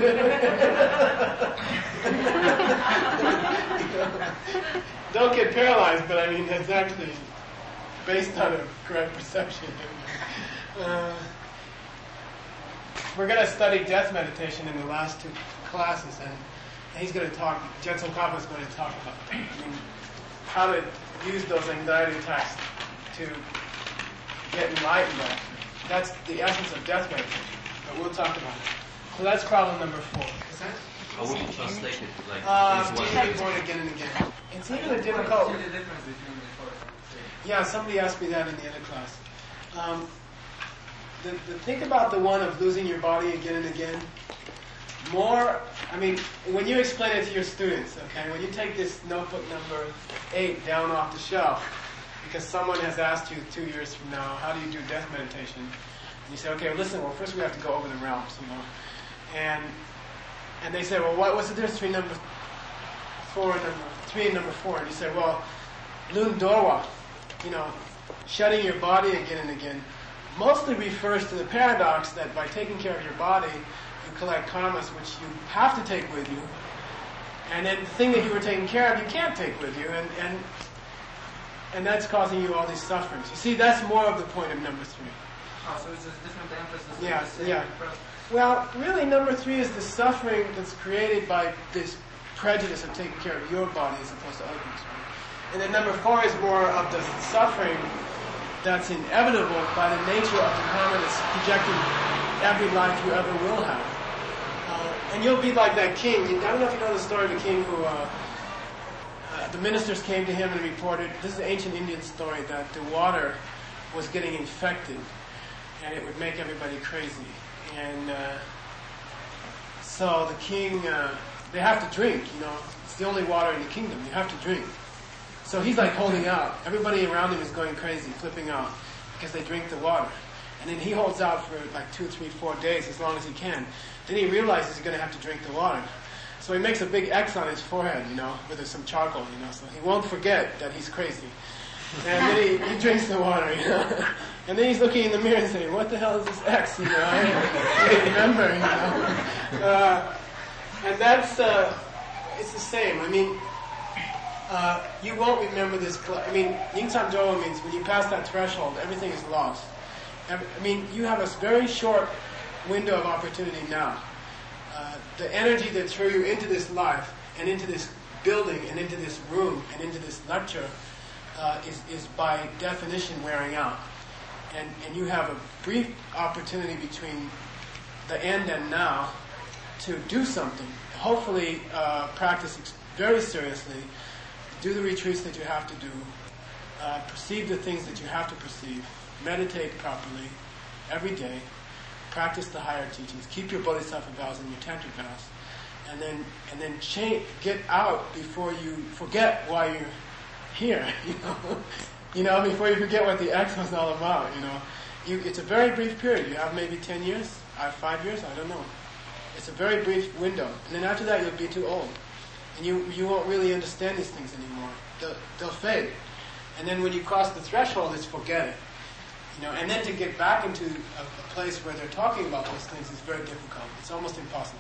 Don't get paralyzed, but I mean, it's actually based on a correct perception. Uh, we're going to study death meditation in the last two classes, and he's going to talk, Jetsun Kappa is going to talk about I mean, how to use those anxiety attacks to get enlightened. That's the essence of death meditation, but we'll talk about it. So that's problem number four. Is that? How would you translate it? Like, Uh, is one being born again and again. It's even a difficult... Yeah, somebody asked me that in the other class. Um, the, the, think about the one of losing your body again and again. More, I mean, when you explain it to your students, okay, when you take this notebook number eight down off the shelf, because someone has asked you two years from now, how do you do death meditation? And you say, okay, well, listen, well, first we have to go over the realms, you know. And and they say, well, what, what's the difference between number four and number three and number four? And you say, well, Lun Dorwa, you know, shutting your body again and again, mostly refers to the paradox that by taking care of your body, you collect karmas which you have to take with you, and then the thing that you were taking care of you can't take with you, and and and that's causing you all these sufferings. You see, that's more of the point of number three. Oh, so it's a different emphasis. Yeah, yeah. Well, really, number three is the suffering that's created by this prejudice of taking care of your body as opposed to others. Right? And then number four is more of the suffering that's inevitable by the nature of the karma that's projected every life you ever will have. Uh, and you'll be like that king. I don't know if you know the story of the king who, uh, uh, the ministers came to him and reported, this is an ancient Indian story, that the water was getting infected, and it would make everybody crazy. And uh, so the king, uh, they have to drink, you know. It's the only water in the kingdom. You have to drink. So he's like holding out. Everybody around him is going crazy, flipping out, because they drink the water. And then he holds out for like two, three, four days, as long as he can. Then he realizes he's going to have to drink the water. So he makes a big X on his forehead, you know, with some charcoal, you know, so he won't forget that he's crazy. And then he, he drinks the water, you know. And then he's looking in the mirror and saying, what the hell is this X, you know? I didn't remember, you know. Uh, and that's, uh, it's the same. I mean, uh, you won't remember this. Cl- I mean, Yingtam Joa means when you pass that threshold, everything is lost. I mean, you have a very short window of opportunity now. Uh, the energy that threw you into this life and into this building and into this room and into this lecture uh, is, is by definition wearing out. And, and you have a brief opportunity between the end and now to do something. Hopefully uh, practice ex- very seriously, do the retreats that you have to do, uh, perceive the things that you have to perceive, meditate properly every day, practice the higher teachings, keep your bodhisattva vows and your tantric vows, and then and then change, get out before you forget why you're here. You know, you know, before you forget what the X was all about. You know, you, it's a very brief period. You have maybe ten years, I have five years, I don't know. It's a very brief window, and then after that you'll be too old, and you you won't really understand these things anymore. They'll, they'll fade, and then when you cross the threshold, it's forget it. You know, and then to get back into a, a place where they're talking about those things is very difficult. It's almost impossible.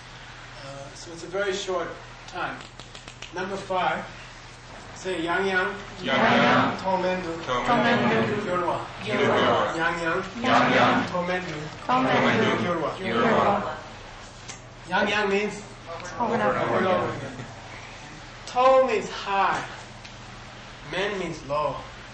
Uh, so it's a very short time. Number five, say Yang Yang, Yang Yang, Tomendu, Tomendu, Gyurwa, Gyurwa, Yang Yang, Yang Yang, Tomendu, Tomendu, Gyurwa. Gyurwa. Yang Yang means Over and over again. To means high. Men means low.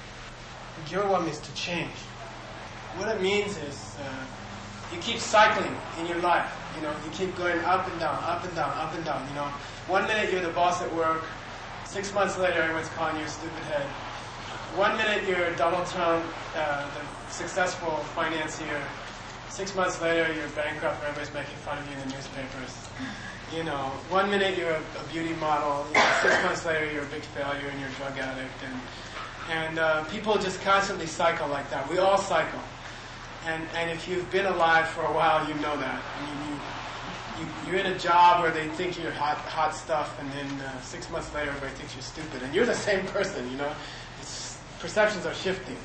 Gyurwa means to change. What it means is uh, you keep cycling in your life. You know, you keep going up and down, up and down, up and down. You know, one minute you're the boss at work. Six months later, everyone's calling you a stupid head. One minute you're Donald Trump, uh, the successful financier. Six months later, you're bankrupt. Everybody's making fun of you in the newspapers. You know, one minute you're a, a beauty model. You know, six months later, you're a big failure and you're a drug addict. And and uh, people just constantly cycle like that. We all cycle. And and if you've been alive for a while, you know that. I mean, you, you you're in a job where they think you're hot hot stuff, and then uh, six months later, everybody thinks you're stupid, and you're the same person. You know, it's, perceptions are shifting.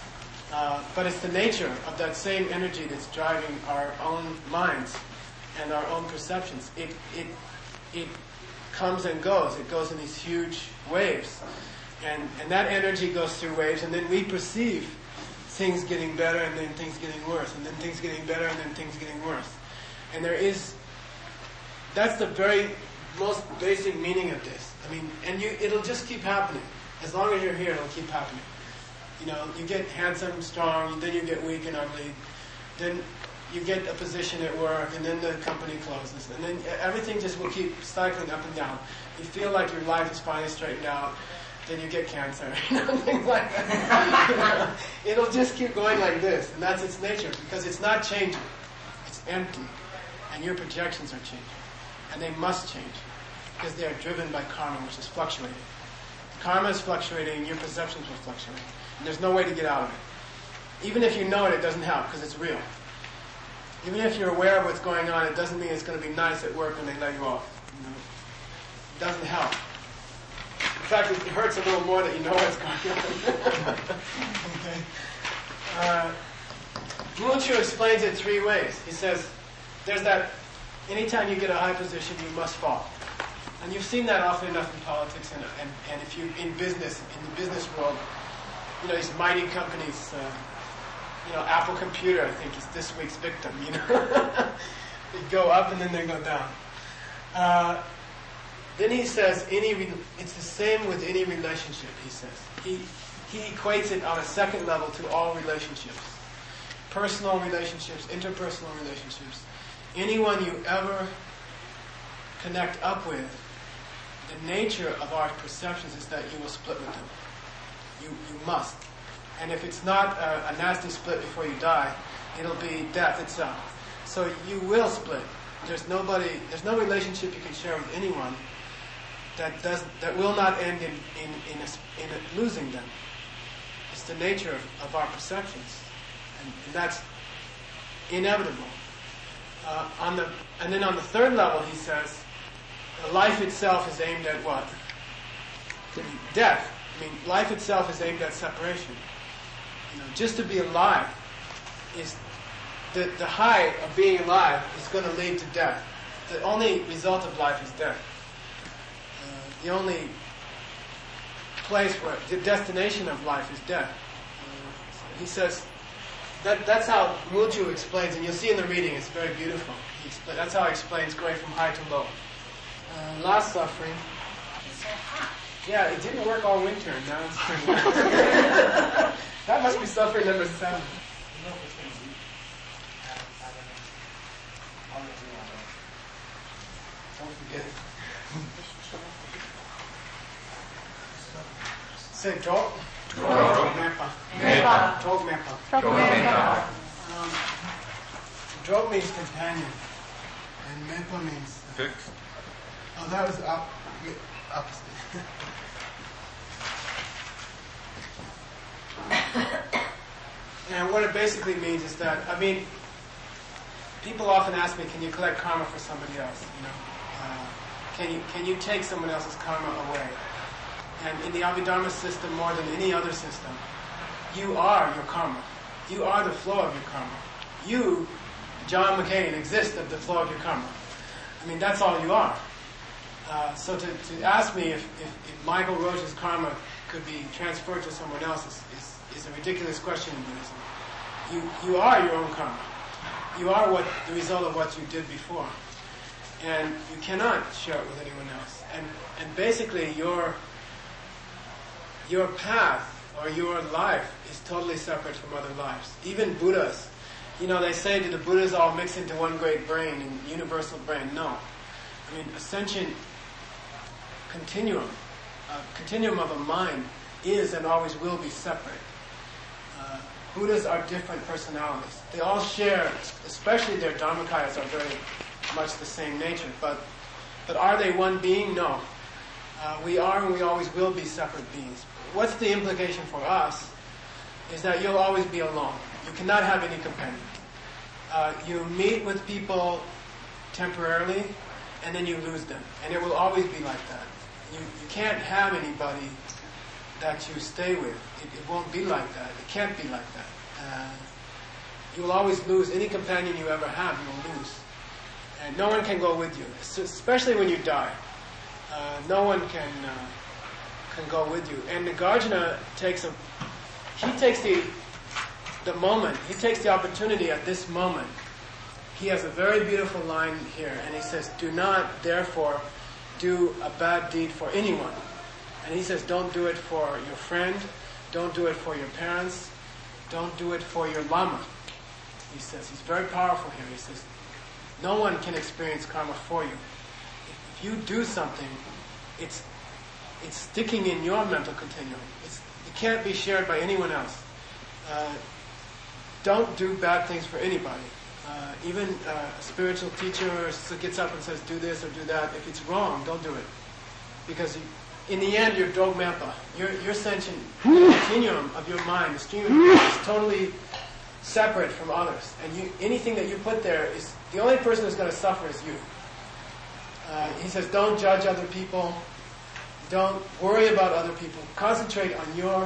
Uh, but it's the nature of that same energy that's driving our own minds and our own perceptions. It it it comes and goes. It goes in these huge waves, and and that energy goes through waves, and then we perceive things getting better and then things getting worse, and then things getting better and then things getting worse. And there is, that's the very most basic meaning of this. I mean, and you, it'll just keep happening. As long as you're here, it'll keep happening. You know, you get handsome, strong, then you get weak and ugly, then you get a position at work, and then the company closes, and then everything just will keep cycling up and down. You feel like your life is finally straightened out, then you get cancer, you know, things like that. You know, it'll just keep going like this, and that's its nature, because it's not changing. It's empty, and your projections are changing, and they must change, because they are driven by karma, which is fluctuating. Karma is fluctuating, and your perceptions will fluctuate, and there's no way to get out of it. Even if you know it, it doesn't help, because it's real. Even if you're aware of what's going on, it doesn't mean it's going to be nice at work when they let you off. You know? It doesn't help. In fact, it hurts a little more that you know what's going on. Okay. Uh, Muchu explains it three ways. He says, there's that, anytime you get a high position, you must fall. And you've seen that often enough in politics, and, and, and if you in business, in the business world, you know, these mighty companies, uh, you know, Apple Computer, I think, is this week's victim, you know. They go up and then they go down. Uh, Then he says, any re- it's the same with any relationship, he says. He he equates it on a second level to all relationships. Personal relationships, interpersonal relationships. Anyone you ever connect up with, the nature of our perceptions is that you will split with them. You you must. And if it's not a, a nasty split before you die, it'll be death itself. So you will split. There's nobody, there's no relationship you can share with anyone that does that will not end in in in, a, in a losing them. It's the nature of, of our perceptions, and, and that's inevitable. Uh, on the and then on the third level, he says, life itself is aimed at what? Death. I mean, life itself is aimed at separation. You know, just to be alive is the the high of being alive is going to lead to death. The only result of life is death. Uh, the only place where the destination of life is death. Uh, so he says that that's how Muchu explains, and you'll see in the reading. It's very beautiful. He expl- that's how he explains going from high to low. Uh, last suffering. Yeah, it didn't work all winter. Now it's that must be suffering number seven. Don't forget. Say drop. Drop mepa. Mepa. Drop mepa. Mepa. Um, drop means companion, and mepa means. Fixed. Oh, that was up, opposite. And what it basically means is that, I mean, people often ask me, can you collect karma for somebody else? You know, uh, can you can you take someone else's karma away? And in the Abhidharma system, more than any other system, you are your karma. You are the flow of your karma. You, John McCain, exist of the flow of your karma. I mean, that's all you are. Uh, so to, to ask me if, if, if Michael Roach's karma could be transferred to someone else is, is, is a ridiculous question in Buddhism. You, you are your own karma. You are what the result of what you did before. And you cannot share it with anyone else. And, and basically your, your path or your life is totally separate from other lives. Even Buddhas, you know, they say that the Buddhas all mix into one great brain and universal brain. No. I mean, ascension continuum, a continuum of a mind is and always will be separate. Uh, Buddhas are different personalities. They all share, especially their Dharmakayas are very much the same nature. But but are they one being? No. Uh, we are and we always will be separate beings. What's the implication for us is that you'll always be alone. You cannot have any companion. Uh, you meet with people temporarily and then you lose them. And it will always be like that. You, you can't have anybody that you stay with. It, it won't be like that. It can't be like that. Uh, you will always lose. Any companion you ever have, you will lose. And no one can go with you, especially when you die. Uh, no one can uh, can go with you. And Nagarjuna takes a he takes the the moment. He takes the opportunity at this moment. He has a very beautiful line here, and he says, "Do not, therefore, do a bad deed for anyone." And he says, "Don't do it for your friend. Don't do it for your parents. Don't do it for your lama." He says, he's very powerful here. He says, no one can experience karma for you. If, if you do something, it's it's sticking in your mental continuum. It's, it can't be shared by anyone else. Uh, don't do bad things for anybody. Uh, even uh, a spiritual teacher gets up and says, do this or do that. If it's wrong, don't do it. Because you, in the end, your dogmapa, your, your sentient continuum of your mind, the stream of your mind, is totally separate from others. And you, anything that you put there is, the only person who's going to suffer is you. Uh, he says, don't judge other people. Don't worry about other people. Concentrate on your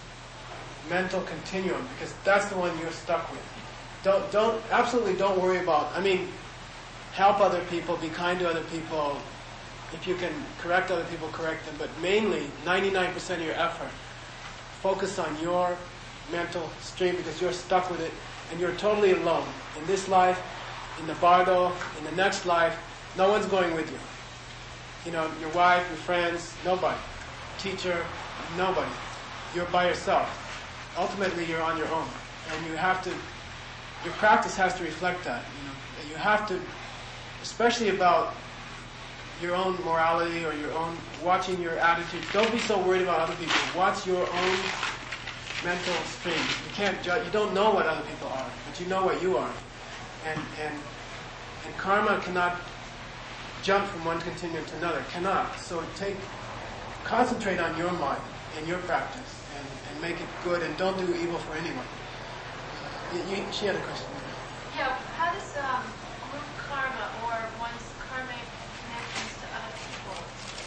mental continuum, because that's the one you're stuck with. Don't, don't, absolutely don't worry about, I mean, help other people, be kind to other people. If you can correct other people, correct them. But mainly, ninety-nine percent of your effort, focus on your mental stream, because you're stuck with it and you're totally alone. In this life, in the bardo, in the next life, no one's going with you. You know, your wife, your friends, nobody. Teacher, nobody. You're by yourself. Ultimately, you're on your own. And you have to, your practice has to reflect that. You know, you have to, especially about your own morality or your own, watching your attitude. Don't be so worried about other people. Watch your own mental stream. You can't judge. You don't know what other people are, but you know what you are. And and and karma cannot jump from one continuum to another. Cannot. So take concentrate on your mind and your practice, and, and make it good, and don't do evil for anyone. You, you, she had a question. Yeah. How does um, group karma or one's karmic connections to other people?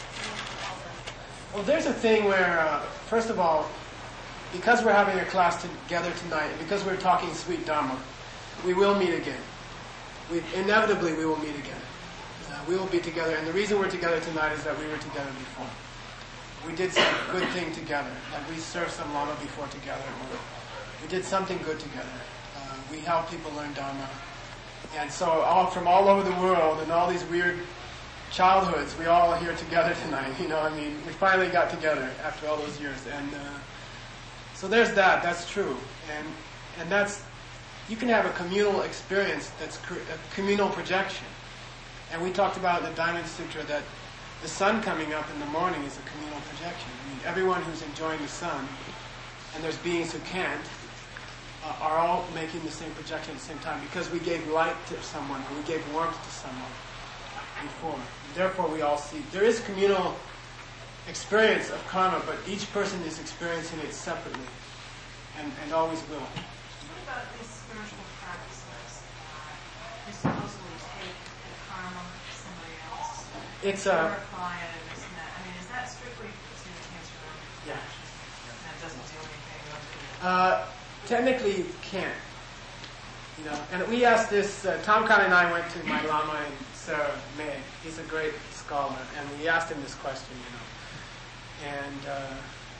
Well, there's a thing where, uh, first of all, because we're having a class together tonight, and because we're talking sweet Dharma, we will meet again. We, inevitably, we will meet again. Uh, we will be together, and the reason we're together tonight is that we were together before. We did some good thing together. Like we served some Lama before together. Or we did something good together. Uh, we helped people learn Dharma. And so all from all over the world and all these weird childhoods, we all are here together tonight. You know, I mean, we finally got together after all those years. And uh, so there's that. That's true. And and that's, you can have a communal experience that's cr- a communal projection. And we talked about in the Diamond Sutra that the sun coming up in the morning is a communal projection. I mean, everyone who's enjoying the sun, and there's beings who can't, uh, are all making the same projection at the same time because we gave light to someone, or we gave warmth to someone before. Therefore, we all see. There is communal experience of karma, but each person is experiencing it separately, and, and always will. What about these spiritual practices? Uh, you supposedly take the karma of somebody else, It's a purify it, and this and that. I mean, is that strictly to the cancer? Yeah. That doesn't do anything with Uh, technically, you can't. You know, and we asked this. Uh, Tom Khan and I went to my Lama in Sarah May. He's a great scholar, and we asked him this question. You know, and uh,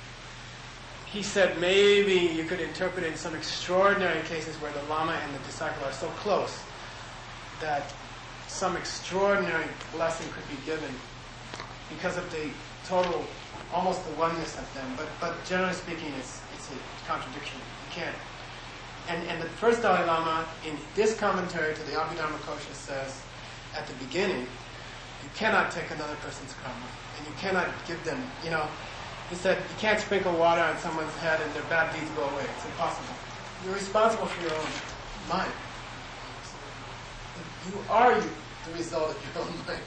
he said maybe you could interpret it in some extraordinary cases where the Lama and the disciple are so close that some extraordinary blessing could be given because of the total, almost the oneness of them. But but generally speaking, it's it's a contradiction. You can't. And and the first Dalai Lama in this commentary to the Abhidharma Kosha says at the beginning, you cannot take another person's karma, and you cannot give them. You know, he said you can't sprinkle water on someone's head and their bad deeds go away. It's impossible. You're responsible for your own mind. You are you, the result of your own mind.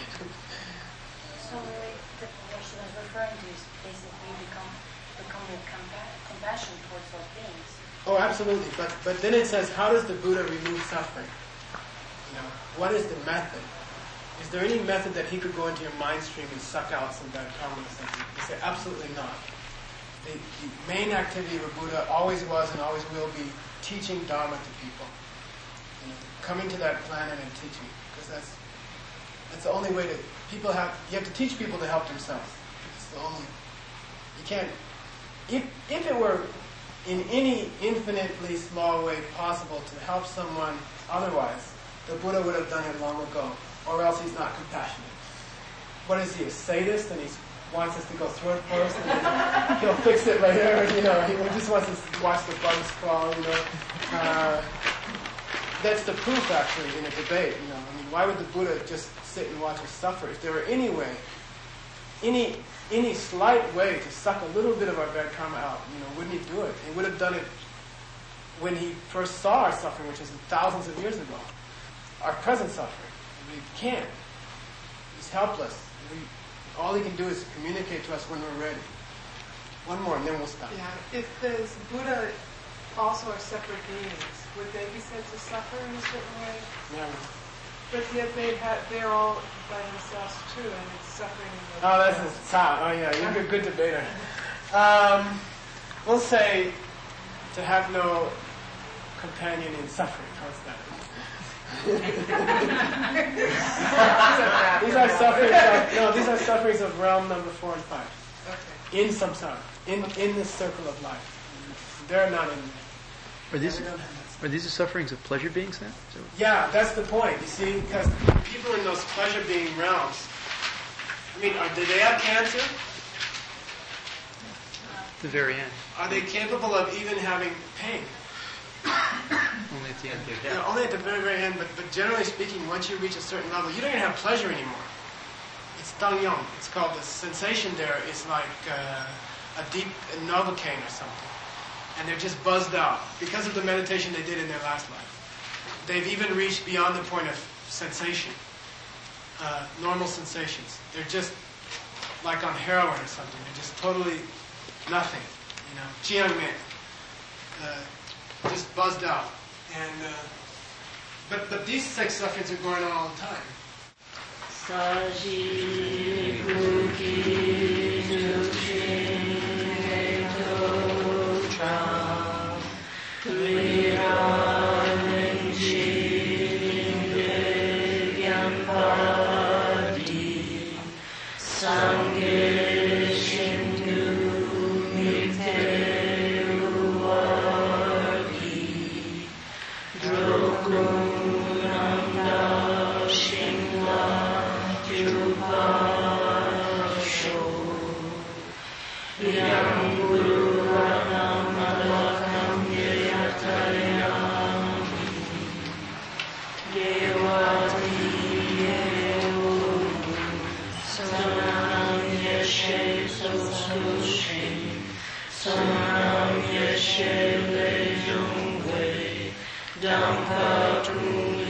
So really, the, what she was referring to is basically become become with compa- compassion towards all beings. Oh, absolutely. But but then it says, how does the Buddha remove suffering? You know, what is the method? Is there any method that he could go into your mind stream and suck out some bad karma or something? He said, absolutely not. The, the main activity of a Buddha always was and always will be teaching Dharma to people. You know, coming to that planet and teaching, because that's that's the only way to people have. You have to teach people to help themselves. It's the only. You can't. If if it were in any infinitely small way possible to help someone otherwise, the Buddha would have done it long ago, or else he's not compassionate. What is he, a sadist, and he wants us to go through it first, and then he'll fix it later? You know, he just wants us to watch the bugs crawl. You know, uh, that's the proof, actually, in a debate. You know, I mean, why would the Buddha just sit and watch us suffer? If there were any way, any any slight way to suck a little bit of our bad karma out, you know, wouldn't he do it? He would have done it when he first saw our suffering, which is thousands of years ago. Our present suffering. We can't. He's helpless. We, all he can do is communicate to us when we're ready. One more, and then we'll stop. Yeah. If the Buddha also are separate beings, would they be said to suffer in a certain way? Yeah. But yet they ha- they're all by themselves too, and it's suffering. In the Oh, that's a top. Oh, yeah, you're a good, good debater. Um, we'll say to have no companion in suffering. How's that? These are sufferings of, no, these are sufferings of realm number four and five. Okay. In samsara, in in the circle of life. They're not in. Are these are these the sufferings of pleasure beings then? So, Yeah, that's the point. You see, because people in those pleasure being realms. I mean, are, do they have cancer? the very end, Are they capable of even having pain? only at the end. Yeah, only at the very, very end. But, but generally speaking, once you reach a certain level, you don't even have pleasure anymore. It's dangyong. It's called the sensation. There is like uh, a deep novocaine or something. and they're just buzzed out because of the meditation they did in their last life. They've even reached beyond the point of sensation, uh, normal sensations. They're just like on heroin or something. They're just totally nothing, you know. Chiang Mai, uh, just buzzed out. And uh, but but these sex sufferings are going on all the time. Dhamma